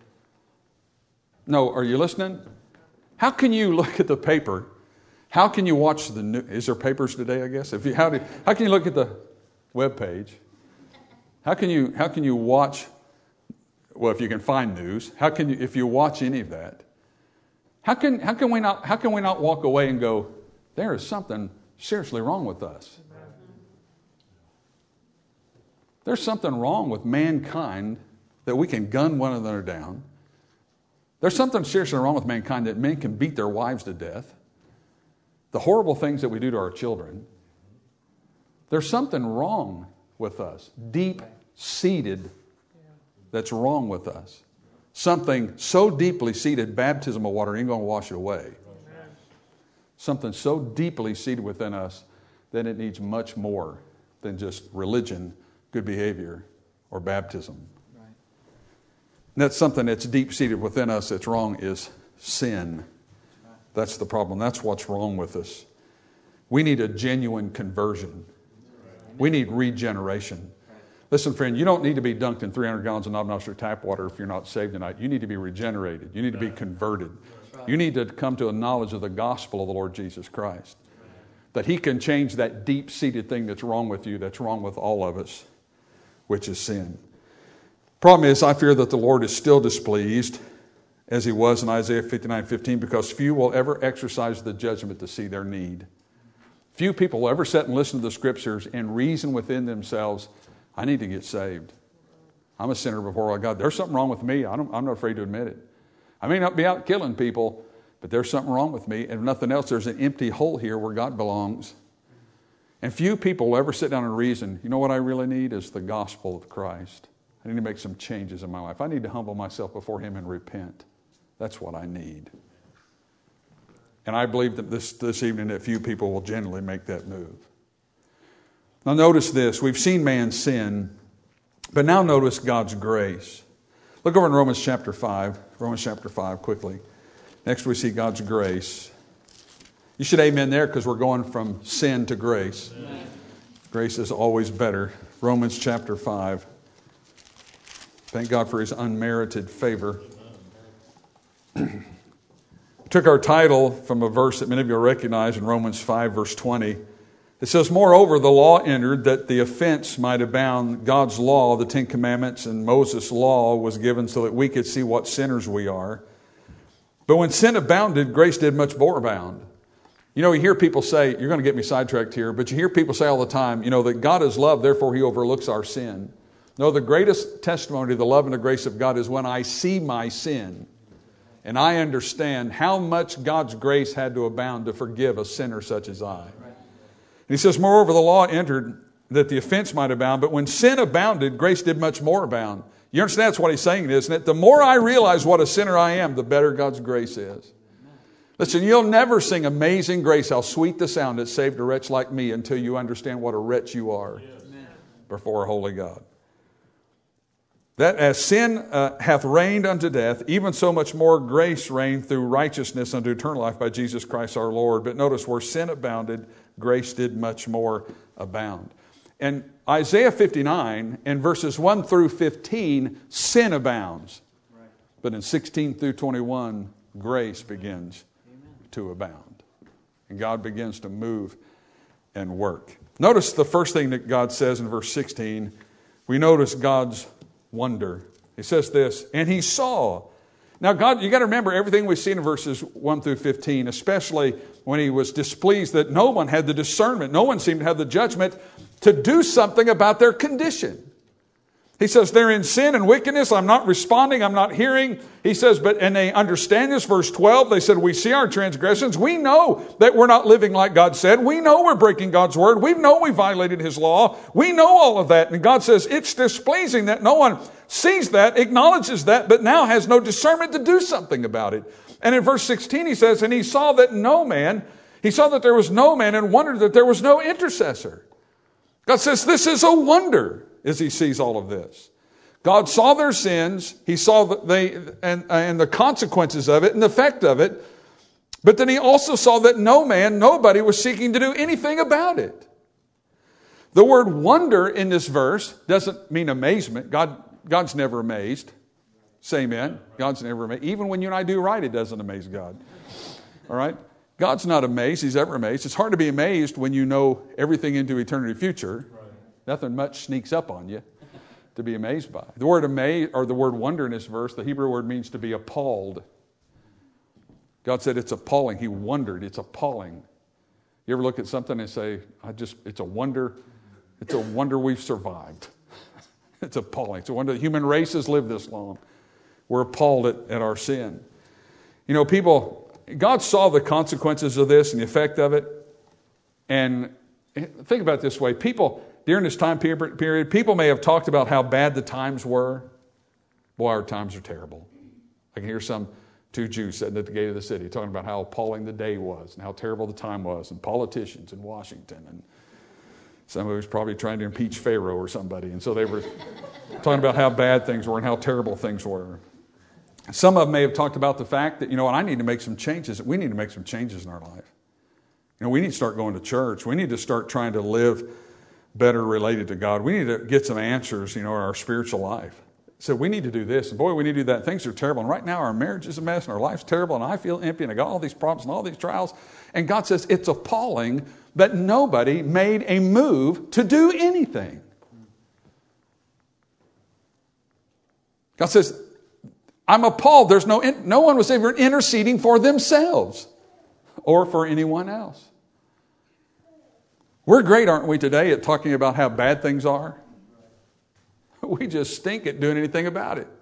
No, are you listening? How can you look at the paper? How can you watch the news? Is there papers today, I guess? If you, how, do, how can you look at the web page? How can you, how can you watch, well, if you can find news, how can you, if you watch any of that, How can, how can we not, how can we not walk away and go, there is something seriously wrong with us? There's something wrong with mankind that we can gun one another down. There's something seriously wrong with mankind that men can beat their wives to death. The horrible things that we do to our children. There's something wrong with us, deep-seated, that's wrong with us. Something so deeply seated, baptism of water ain't going to wash it away. Amen. Something so deeply seated within us that it needs much more than just religion, good behavior, or baptism. Right. And that's something that's deep-seated within us that's wrong is sin. Right. That's the problem. That's what's wrong with us. We need a genuine conversion. Right. We need regeneration. Listen, friend, you don't need to be dunked in three hundred gallons of Knob tap water if you're not saved tonight. You need to be regenerated. You need to be converted. You need to come to a knowledge of the gospel of the Lord Jesus Christ. That He can change that deep-seated thing that's wrong with you, that's wrong with all of us, which is sin. Problem is, I fear that the Lord is still displeased, as He was in Isaiah fifty-nine fifteen, because few will ever exercise the judgment to see their need. Few people will ever sit and listen to the Scriptures and reason within themselves, I need to get saved. I'm a sinner before God. There's something wrong with me. I don't, I'm not afraid to admit it. I may not be out killing people, but there's something wrong with me. And if nothing else, there's an empty hole here where God belongs. And few people will ever sit down and reason, you know what I really need is the gospel of Christ. I need to make some changes in my life. I need to humble myself before Him and repent. That's what I need. And I believe that this, this evening that few people will generally make that move. Now notice this. We've seen man sin, but now notice God's grace. Look over in Romans chapter five. Romans chapter five, quickly. Next we see God's grace. You should amen there because we're going from sin to grace. Amen. Grace is always better. Romans chapter five. Thank God for His unmerited favor. Took our title from a verse that many of you will recognize in Romans five, verse twenty. It says, moreover, the law entered that the offense might abound. God's law, the Ten Commandments, and Moses' law was given so that we could see what sinners we are. But when sin abounded, grace did much more abound. You know, you hear people say, you're going to get me sidetracked here, but you hear people say all the time, you know, that God is love, therefore He overlooks our sin. No, the greatest testimony of the love and the grace of God is when I see my sin and I understand how much God's grace had to abound to forgive a sinner such as I. And he says, moreover, the law entered that the offense might abound, but when sin abounded, grace did much more abound. You understand that's what he's saying, isn't it? The more I realize what a sinner I am, the better God's grace is. Listen, you'll never sing Amazing Grace, how sweet the sound that saved a wretch like me, until you understand what a wretch you are before a holy God. That as sin uh, hath reigned unto death, even so much more grace reigned through righteousness unto eternal life by Jesus Christ our Lord. But notice, where sin abounded, grace did much more abound. And Isaiah fifty-nine, in verses one through fifteen, sin abounds. Right. But in sixteen through twenty-one, grace begins Amen. To abound. And God begins to move and work. Notice the first thing that God says in verse sixteen. We notice God's wonder. He says this, and He saw. Now, God, you got to remember everything we've seen in verses one through fifteen, especially when He was displeased that no one had the discernment, no one seemed to have the judgment to do something about their condition. He says, they're in sin and wickedness. I'm not responding. I'm not hearing. He says, but, and they understand this. Verse twelve, they said, we see our transgressions. We know that we're not living like God said. We know we're breaking God's word. We know we violated His law. We know all of that. And God says, it's displeasing that no one sees that, acknowledges that, but now has no discernment to do something about it. And in verse sixteen, He says, and He saw that no man, He saw that there was no man and wondered that there was no intercessor. God says, this is a wonder. As He sees all of this. God saw their sins. He saw that they and, and the consequences of it and the effect of it. But then He also saw that no man, nobody was seeking to do anything about it. The word wonder in this verse doesn't mean amazement. God, God's never amazed. Say amen. God's never amazed. Even when you and I do right, it doesn't amaze God. All right? God's not amazed. He's ever amazed. It's hard to be amazed when you know everything into eternity future. Nothing much sneaks up on you to be amazed by. The word amaze, or the word wonder in this verse, the Hebrew word means to be appalled. God said it's appalling. He wondered. It's appalling. You ever look at something and say, I just, it's a wonder. It's a wonder we've survived. It's appalling. It's a wonder the human race has lived this long. We're appalled at, at our sin. You know, people, God saw the consequences of this and the effect of it. And think about it this way. People, during this time period, people may have talked about how bad the times were. Boy, our times are terrible. I can hear some two Jews sitting at the gate of the city talking about how appalling the day was and how terrible the time was, and politicians in Washington. And somebody was probably trying to impeach Pharaoh or somebody. And so they were talking about how bad things were and how terrible things were. Some of them may have talked about the fact that, you know what, I need to make some changes. We need to make some changes in our life. You know, we need to start going to church. We need to start trying to live better related to God. We need to get some answers, you know, in our spiritual life. So we need to do this, and boy, we need to do that. Things are terrible. And right now our marriage is a mess, and our life's terrible, and I feel empty, and I got all these problems and all these trials. And God says it's appalling that nobody made a move to do anything. God says, I'm appalled. There's no, no one was ever interceding for themselves or for anyone else. We're great, aren't we, today at talking about how bad things are? We just stink at doing anything about it.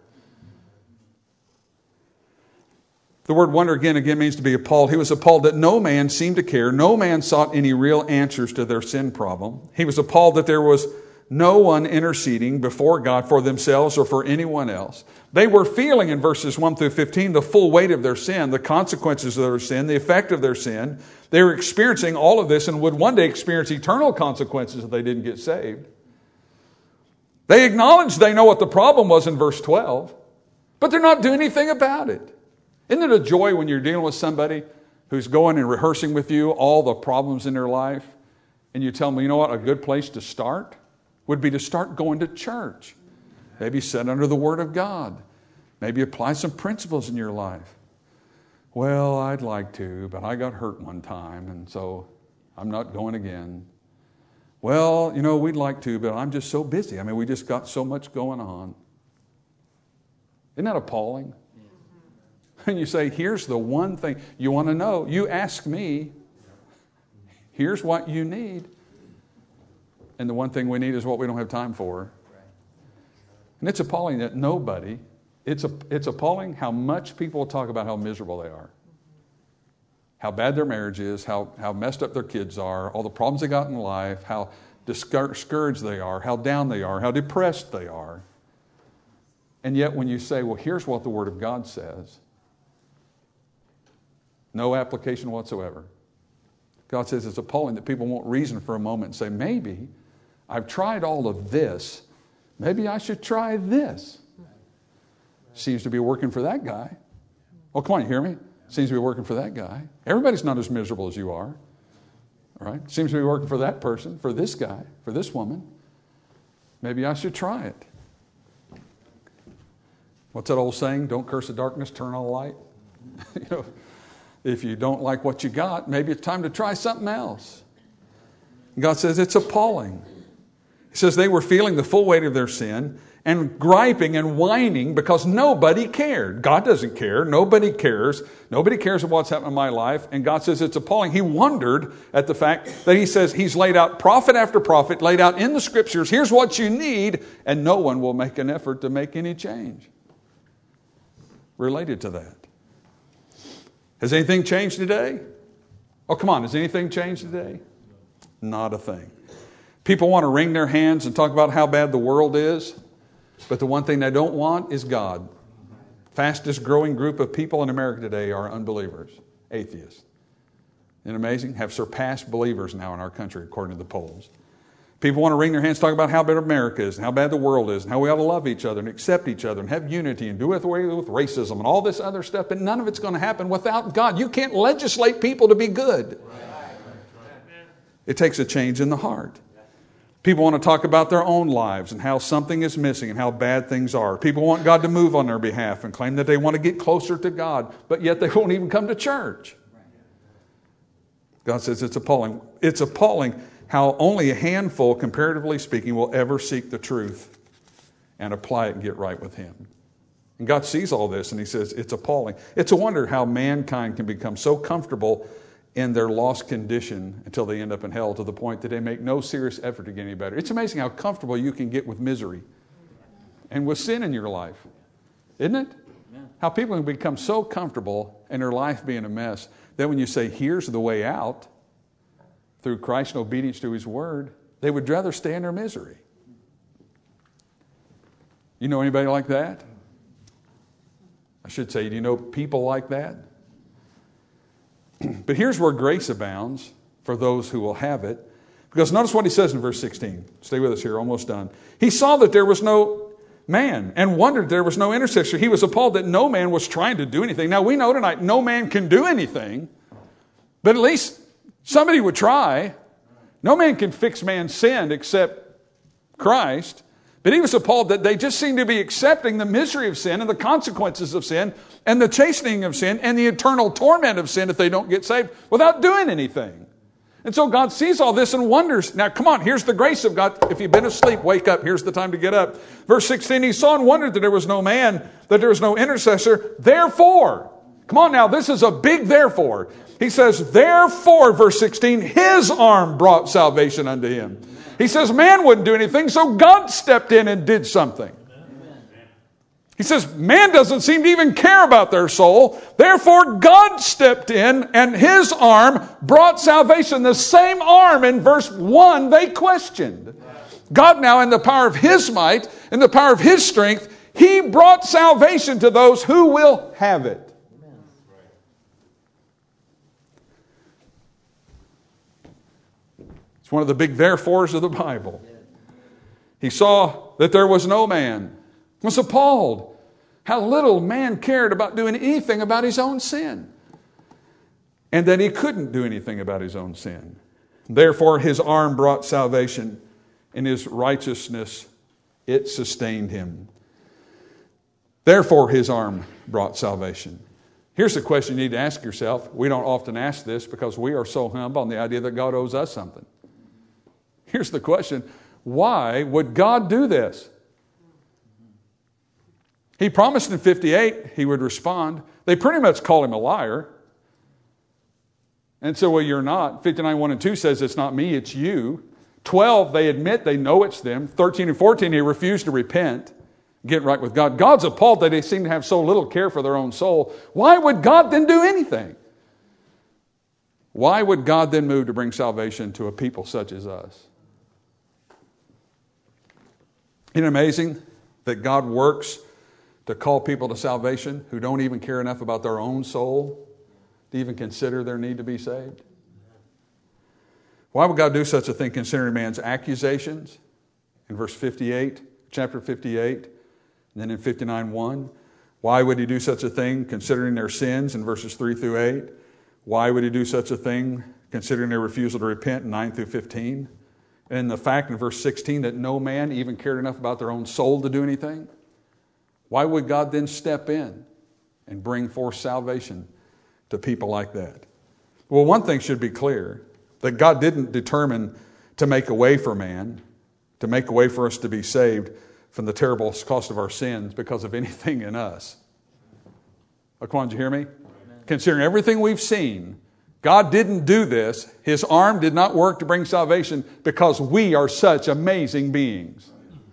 The word wonder again, again means to be appalled. He was appalled that no man seemed to care. No man sought any real answers to their sin problem. He was appalled that there was no one interceding before God for themselves or for anyone else. They were feeling in verses one through fifteen the full weight of their sin, the consequences of their sin, the effect of their sin. They were experiencing all of this and would one day experience eternal consequences if they didn't get saved. They acknowledged they know what the problem was in verse twelve, but they're not doing anything about it. Isn't it a joy when you're dealing with somebody who's going and rehearsing with you all the problems in their life, and you tell them, you know what, a good place to start would be to start going to church. Maybe sit under the Word of God. Maybe apply some principles in your life. Well, I'd like to, but I got hurt one time, and so I'm not going again. Well, you know, we'd like to, but I'm just so busy. I mean, we just got so much going on. Isn't that appalling? And you say, here's the one thing you want to know. You ask me, here's what you need. And the one thing we need is what we don't have time for. And it's appalling that nobody, it's, a, it's appalling how much people talk about how miserable they are. How bad their marriage is, how, how messed up their kids are, all the problems they got in life, how discouraged they are, how down they are, how depressed they are. And yet when you say, well, here's what the Word of God says, no application whatsoever. God says it's appalling that people won't reason for a moment and say, maybe I've tried all of this. Maybe I should try this. Seems to be working for that guy. Oh, come on, you hear me? Seems to be working for that guy. Everybody's not as miserable as you are. All right? Seems to be working for that person, for this guy, for this woman. Maybe I should try it. What's that old saying? Don't curse the darkness, turn on the light. You know, if you don't like what you got, maybe it's time to try something else. God says it's appalling. He says they were feeling the full weight of their sin and griping and whining because nobody cared. God doesn't care. Nobody cares. Nobody cares about what's happening in my life. And God says it's appalling. He wondered at the fact that he says he's laid out prophet after prophet, laid out in the scriptures, here's what you need, and no one will make an effort to make any change related to that. Has anything changed today? Oh, come on. Has anything changed today? Not a thing. People want to wring their hands and talk about how bad the world is, but the one thing they don't want is God. Fastest growing group of people in America today are unbelievers, atheists. Isn't it amazing? Have surpassed believers now in our country, according to the polls. People want to wring their hands, talk about how bad America is and how bad the world is and how we ought to love each other and accept each other and have unity and do away with racism and all this other stuff, but none of it's going to happen without God. You can't legislate people to be good. It takes a change in the heart. People want to talk about their own lives and how something is missing and how bad things are. People want God to move on their behalf and claim that they want to get closer to God, but yet they won't even come to church. God says it's appalling. It's appalling how only a handful, comparatively speaking, will ever seek the truth and apply it and get right with Him. And God sees all this and He says it's appalling. It's a wonder how mankind can become so comfortable in their lost condition until they end up in hell to the point that they make no serious effort to get any better. It's amazing how comfortable you can get with misery and with sin in your life. Isn't it? Yeah. How people can become so comfortable in their life being a mess that when you say, here's the way out, through Christ and obedience to His Word, they would rather stay in their misery. You know anybody like that? I should say, do you know people like that? But here's where grace abounds for those who will have it. Because notice what he says in verse sixteen. Stay with us here, almost done. He saw that there was no man and wondered there was no intercessor. He was appalled that no man was trying to do anything. Now we know tonight no man can do anything, but at least somebody would try. No man can fix man's sin except Christ. But he was appalled that they just seemed to be accepting the misery of sin and the consequences of sin and the chastening of sin and the eternal torment of sin if they don't get saved without doing anything. And so God sees all this and wonders. Now, come on, here's the grace of God. If you've been asleep, wake up. Here's the time to get up. Verse sixteen, he saw and wondered that there was no man, that there was no intercessor. Therefore, come on now, this is a big therefore. He says, therefore, verse sixteen, his arm brought salvation unto him. He says man wouldn't do anything, so God stepped in and did something. He says man doesn't seem to even care about their soul. Therefore, God stepped in and His arm brought salvation. The same arm in verse one they questioned. God now, in the power of His might, in the power of His strength, He brought salvation to those who will have it. It's one of the big therefores of the Bible. He saw that there was no man, was appalled how little man cared about doing anything about his own sin, and that he couldn't do anything about his own sin. Therefore, His arm brought salvation. In His righteousness, it sustained Him. Therefore, His arm brought salvation. Here's the question you need to ask yourself. We don't often ask this because we are so hung up on the idea that God owes us something. Here's the question. Why would God do this? He promised in fifty-eight He would respond. They pretty much call Him a liar. And so, well, you're not. fifty-nine, one and two says it's not me, it's you. twelve, they admit they know it's them. thirteen and fourteen, they refuse to repent, get right with God. God's appalled that they seem to have so little care for their own soul. Why would God then do anything? Why would God then move to bring salvation to a people such as us? Isn't it amazing that God works to call people to salvation who don't even care enough about their own soul to even consider their need to be saved? Why would God do such a thing considering man's accusations? In verse fifty-eight, chapter fifty-eight, and then in fifty-nine one. Why would He do such a thing considering their sins in verses three through eight? Why would He do such a thing considering their refusal to repent in nine through fifteen? And the fact in verse sixteen that no man even cared enough about their own soul to do anything? Why would God then step in and bring forth salvation to people like that? Well, one thing should be clear, that God didn't determine to make a way for man, to make a way for us to be saved from the terrible cost of our sins because of anything in us. Oh, come on, did you hear me? Amen. Considering everything we've seen, God didn't do this. His arm did not work to bring salvation because we are such amazing beings.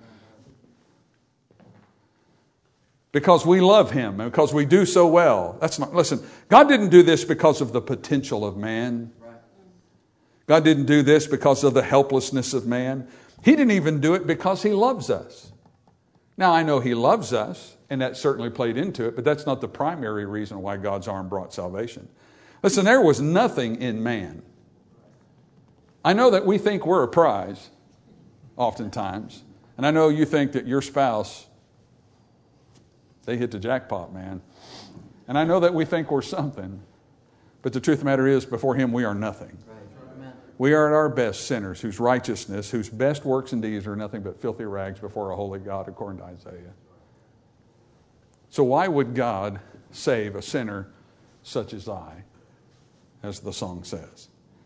Because we love Him and because we do so well. That's not, listen, God didn't do this because of the potential of man. God didn't do this because of the helplessness of man. He didn't even do it because He loves us. Now, I know He loves us, and that certainly played into it, but that's not the primary reason why God's arm brought salvation. Listen, there was nothing in man. I know that we think we're a prize, oftentimes. And I know you think that your spouse, they hit the jackpot, man. And I know that we think we're something. But the truth of the matter is, before Him, we are nothing. We are at our best sinners whose righteousness, whose best works and deeds are nothing but filthy rags before a holy God, according to Isaiah. So why would God save a sinner such as I, as the song says?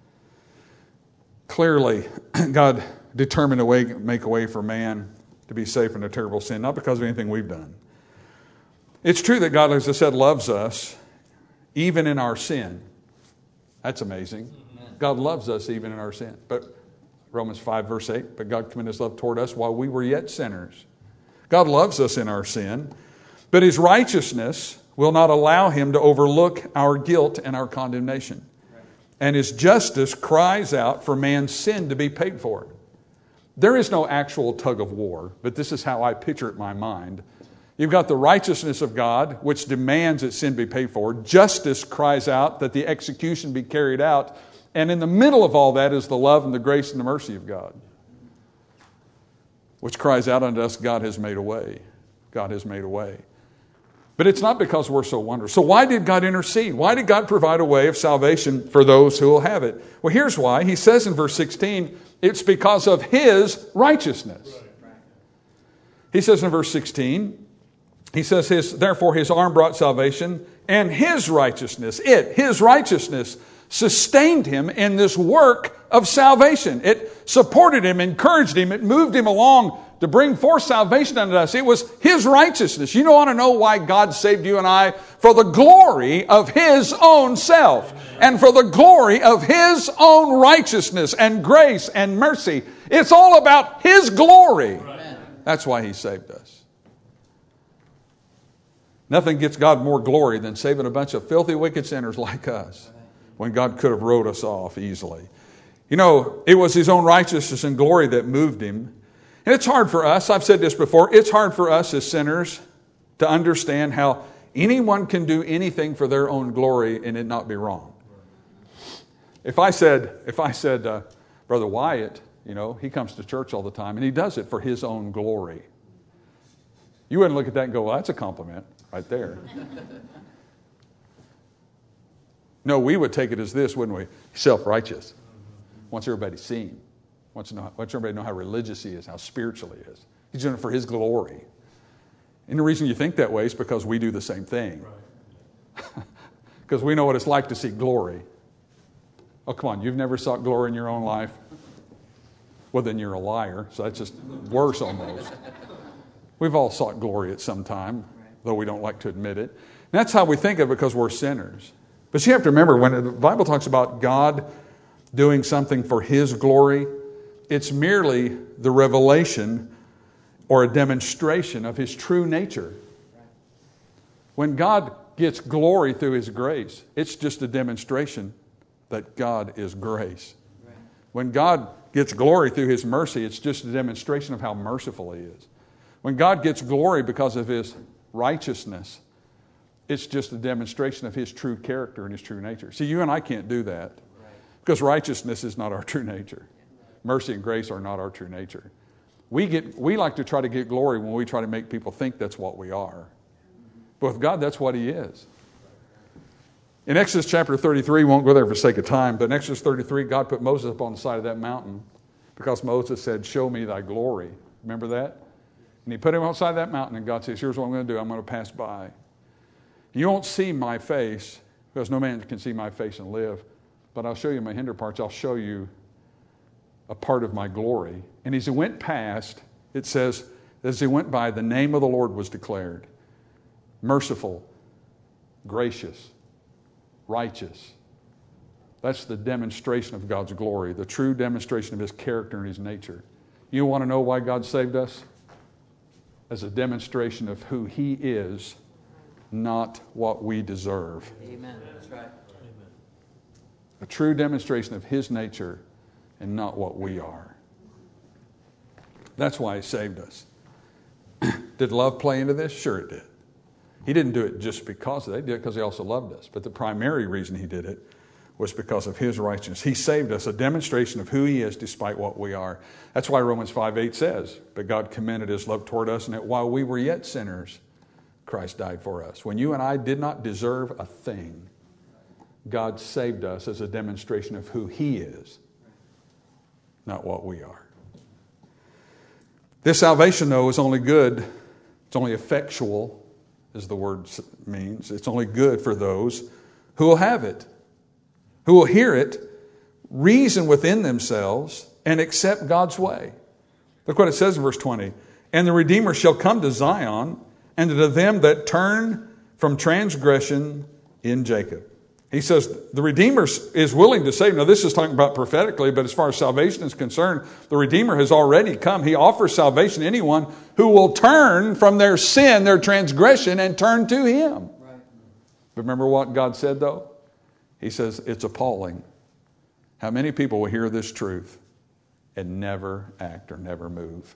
Clearly, God determined to way, make a way for man to be saved from a terrible sin, not because of anything we've done. It's true that God, as I said, loves us even in our sin. That's amazing. God loves us even in our sin. But Romans five verse eight, but God commended His love toward us while we were yet sinners. God loves us in our sin, but His righteousness will not allow Him to overlook our guilt and our condemnation. And His justice cries out for man's sin to be paid for. There is no actual tug of war, but this is how I picture it in my mind. You've got the righteousness of God, which demands that sin be paid for. Justice cries out that the execution be carried out. And in the middle of all that is the love and the grace and the mercy of God, which cries out unto us, God has made a way. God has made a way. But it's not because we're so wonderful. So why did God intercede? Why did God provide a way of salvation for those who will have it? Well, here's why. He says in verse sixteen, it's because of His righteousness. He says in verse sixteen, He says, his, therefore His arm brought salvation, and His righteousness, it, His righteousness, sustained Him in this work of salvation. It supported Him, encouraged Him, it moved Him along to bring forth salvation unto us. It was His righteousness. You want to know why God saved you and I? For the glory of His own self, and for the glory of His own righteousness and grace and mercy. It's all about His glory. That's why He saved us. Nothing gets God more glory than saving a bunch of filthy, wicked sinners like us, when God could have wrote us off easily. You know, it was His own righteousness and glory that moved Him. And it's hard for us, I've said this before, it's hard for us as sinners to understand how anyone can do anything for their own glory and it not be wrong. If I said, if I said, uh, Brother Wyatt, you know, he comes to church all the time and he does it for his own glory. You wouldn't look at that and go, well, that's a compliment right there. No, we would take it as this, wouldn't we? Self-righteous. Wants everybody to see him. Wants, to know, wants everybody to know how religious he is, how spiritual he is. He's doing it for his glory. And the reason you think that way is because we do the same thing. Because we know what it's like to seek glory. Oh, come on, you've never sought glory in your own life? Well, then you're a liar, so that's just worse almost. We've all sought glory at some time, though we don't like to admit it. And that's how we think of it because we're sinners. But you have to remember, when the Bible talks about God doing something for His glory, it's merely the revelation or a demonstration of His true nature. When God gets glory through His grace, it's just a demonstration that God is grace. When God gets glory through His mercy, it's just a demonstration of how merciful He is. When God gets glory because of His righteousness, it's just a demonstration of His true character and His true nature. See, you and I can't do that because righteousness is not our true nature. Mercy and grace are not our true nature. We get we like to try to get glory when we try to make people think that's what we are. But with God, that's what He is. In Exodus chapter thirty-three, we won't go there for sake of time, but in Exodus thirty-three, God put Moses up on the side of that mountain because Moses said, "Show me thy glory." Remember that? And He put him outside that mountain, and God says, "Here's what I'm going to do. I'm going to pass by. You won't see my face, because no man can see my face and live, but I'll show you my hinder parts. I'll show you a part of my glory." And as he went past, it says, as he went by, the name of the Lord was declared. Merciful, gracious, righteous. That's the demonstration of God's glory, the true demonstration of His character and His nature. You want to know why God saved us? As a demonstration of who He is, not what we deserve. Amen. That's right. Amen. A true demonstration of His nature and not what we are. That's why He saved us. Did love play into this? Sure it did. He didn't do it just because of that. He did it because He also loved us. But the primary reason He did it was because of His righteousness. He saved us, a demonstration of who He is despite what we are. That's why Romans five eight says, "But God commended His love toward us, and that while we were yet sinners, Christ died for us." When you and I did not deserve a thing, God saved us as a demonstration of who He is, not what we are. This salvation, though, is only good, it's only effectual, as the word means. It's only good for those who will have it, who will hear it, reason within themselves, and accept God's way. Look what it says in verse twenty. "And the Redeemer shall come to Zion, and to them that turn from transgression in Jacob." He says the Redeemer is willing to save. Now this is talking about prophetically, but as far as salvation is concerned, the Redeemer has already come. He offers salvation to anyone who will turn from their sin, their transgression, and turn to Him. Right. Remember what God said though? He says it's appalling how many people will hear this truth and never act or never move.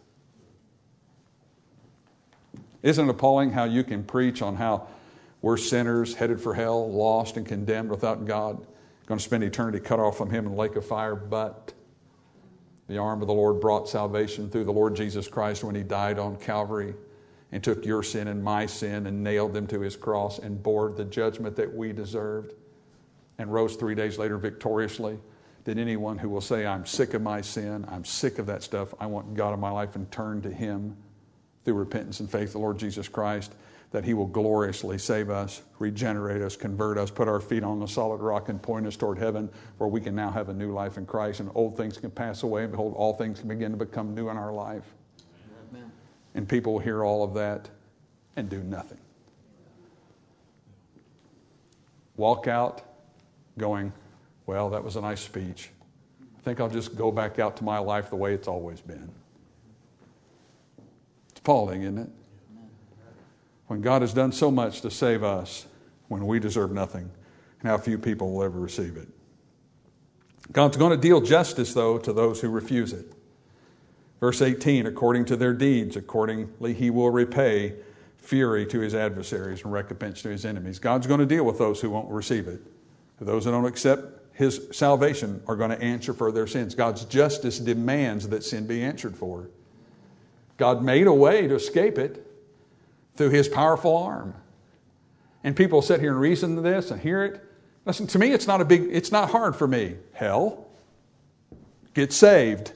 Isn't it appalling how you can preach on how we're sinners, headed for hell, lost and condemned without God, going to spend eternity cut off from Him in the lake of fire, but the arm of the Lord brought salvation through the Lord Jesus Christ when He died on Calvary and took your sin and my sin and nailed them to His cross and bore the judgment that we deserved and rose three days later victoriously. Then anyone who will say, "I'm sick of my sin, I'm sick of that stuff, I want God in my life," and turn to Him through repentance and faith, the Lord Jesus Christ, that He will gloriously save us, regenerate us, convert us, put our feet on the solid rock and point us toward heaven, where we can now have a new life in Christ, and old things can pass away, and behold, all things can begin to become new in our life. Amen. And people will hear all of that and do nothing. Walk out going, "Well, that was a nice speech. I think I'll just go back out to my life the way it's always been." It's appalling, isn't it? When God has done so much to save us when we deserve nothing, and how few people will ever receive it. God's going to deal justice, though, to those who refuse it. Verse eighteen, according to their deeds, accordingly he will repay fury to his adversaries and recompense to his enemies. God's going to deal with those who won't receive it. Those who don't accept his salvation are going to answer for their sins. God's justice demands that sin be answered for. God made a way to escape it through his powerful arm. And people sit here and reason to this and hear it. Listen, to me, it's not a big, it's not hard for me. Hell, get saved.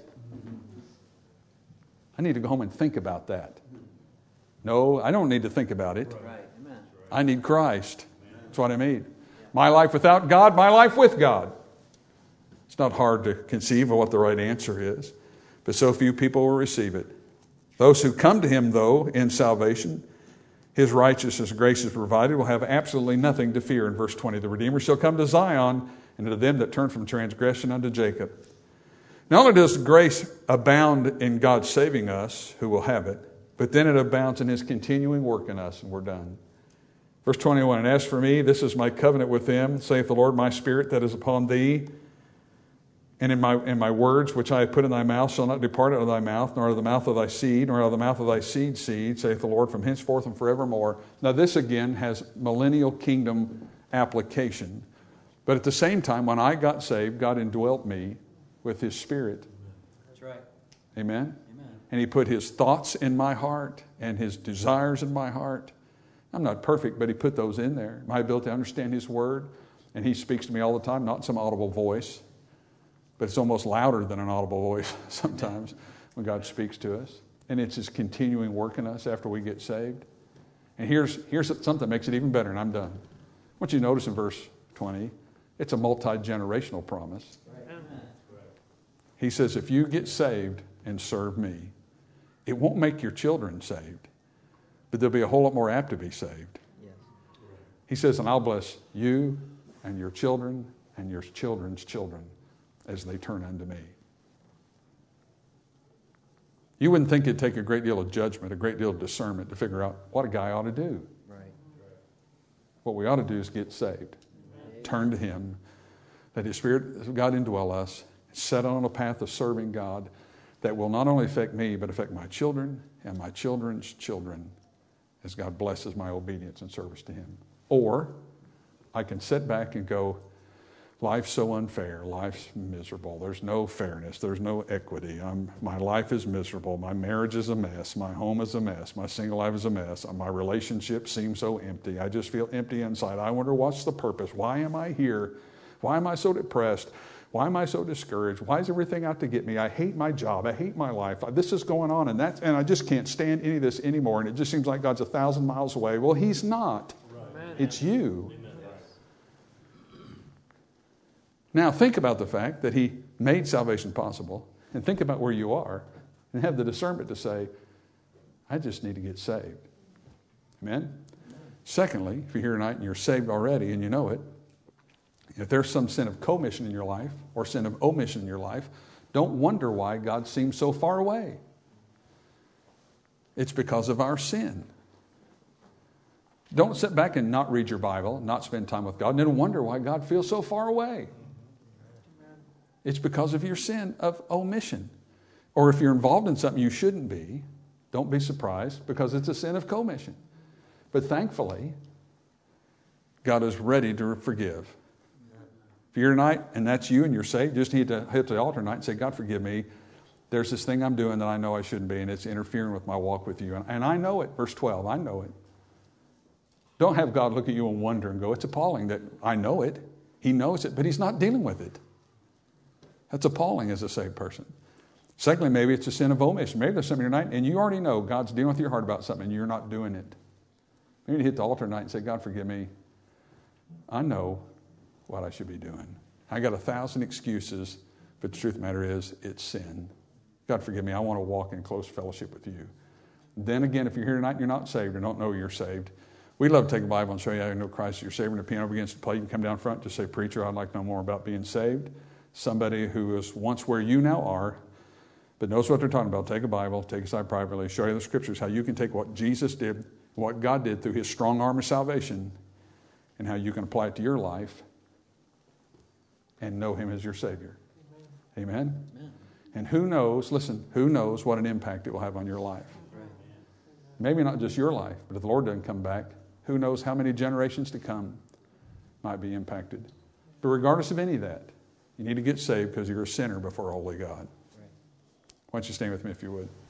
I need to go home and think about that. No, I don't need to think about it. Right. Amen. I need Christ. That's what I mean. My life without God, my life with God. It's not hard to conceive of what the right answer is, but so few people will receive it. Those who come to him, though, in salvation, his righteousness and grace is provided, will have absolutely nothing to fear. In verse twenty, the Redeemer shall come to Zion, and to them that turn from transgression unto Jacob. Not only does grace abound in God saving us, who will have it, but then it abounds in his continuing work in us, and we're done. Verse twenty-one, and as for me, this is my covenant with them, saith the Lord, my spirit that is upon thee, and in my in my words which I have put in thy mouth shall not depart out of thy mouth, nor out of the mouth of thy seed, nor out of the mouth of thy seed's seed, saith the Lord, from henceforth and forevermore. Now this again has millennial kingdom application. But at the same time, when I got saved, God indwelt me with his spirit. That's right. Amen? Amen. And he put his thoughts in my heart and his desires in my heart. I'm not perfect, but he put those in there. My ability to understand his word. And he speaks to me all the time, not some audible voice, but it's almost louder than an audible voice sometimes when God speaks to us. And it's his continuing work in us after we get saved. And here's, here's something that makes it even better, and I'm done. I want you to notice in verse twenty, it's a multi-generational promise. He says, if you get saved and serve me, it won't make your children saved, but they'll be a whole lot more apt to be saved. Yes. He says, and I'll bless you and your children and your children's children as they turn unto me. You wouldn't think it'd take a great deal of judgment, a great deal of discernment to figure out what a guy ought to do. Right. What we ought to do is get saved. Amen. Turn to him. Let his Spirit of God indwell us. Set on a path of serving God that will not only affect me, but affect my children and my children's children as God blesses my obedience and service to him. Or I can sit back and go, life's so unfair. Life's miserable. There's no fairness. There's no equity. I'm, my life is miserable. My marriage is a mess. My home is a mess. My single life is a mess. My relationship seems so empty. I just feel empty inside. I wonder what's the purpose? Why am I here? Why am I so depressed? Why am I so discouraged? Why is everything out to get me? I hate my job. I hate my life. This is going on, and that's, and I just can't stand any of this anymore, and it just seems like God's a thousand miles away. Well, he's not. Right. It's you. Amen. Now, think about the fact that he made salvation possible, and think about where you are, and have the discernment to say, I just need to get saved. Amen? Amen. Secondly, if you're here tonight and you're saved already and you know it, if there's some sin of commission in your life or sin of omission in your life, don't wonder why God seems so far away. It's because of our sin. Don't sit back and not read your Bible, not spend time with God, and then wonder why God feels so far away. It's because of your sin of omission. Or if you're involved in something you shouldn't be, don't be surprised because it's a sin of commission. But thankfully, God is ready to forgive. If you're here tonight and that's you and you're saved, you just need to hit the altar tonight and say, God, forgive me. There's this thing I'm doing that I know I shouldn't be, and it's interfering with my walk with you. And, and I know it. Verse twelve, I know it. Don't have God look at you and wonder and go, it's appalling that I know it. He knows it, but he's not dealing with it. That's appalling as a saved person. Secondly, maybe it's a sin of omission. Maybe there's something tonight and you already know God's dealing with your heart about something and you're not doing it. Maybe you hit the altar tonight and say, God, forgive me. I know what I should be doing. I got a thousand excuses, but the truth of the matter is, it's sin. God, forgive me. I want to walk in close fellowship with you. Then again, if you're here tonight and you're not saved or don't know you're saved, we'd love to take a Bible and show you how you know Christ is your Savior. And the piano begins to play, you can come down front to say, preacher, I'd like to know more about being saved. Somebody who is once where you now are, but knows what they're talking about. Take a Bible, take it aside privately, show you the scriptures, how you can take what Jesus did, what God did through his strong arm of salvation, and how you can apply it to your life and know him as your Savior. Amen? Amen? Amen. And who knows, listen, who knows what an impact it will have on your life. Right. Maybe not just your life, but if the Lord doesn't come back, who knows how many generations to come might be impacted. But regardless of any of that, you need to get saved because you're a sinner before a holy God. Right. Why don't you stand with me if you would.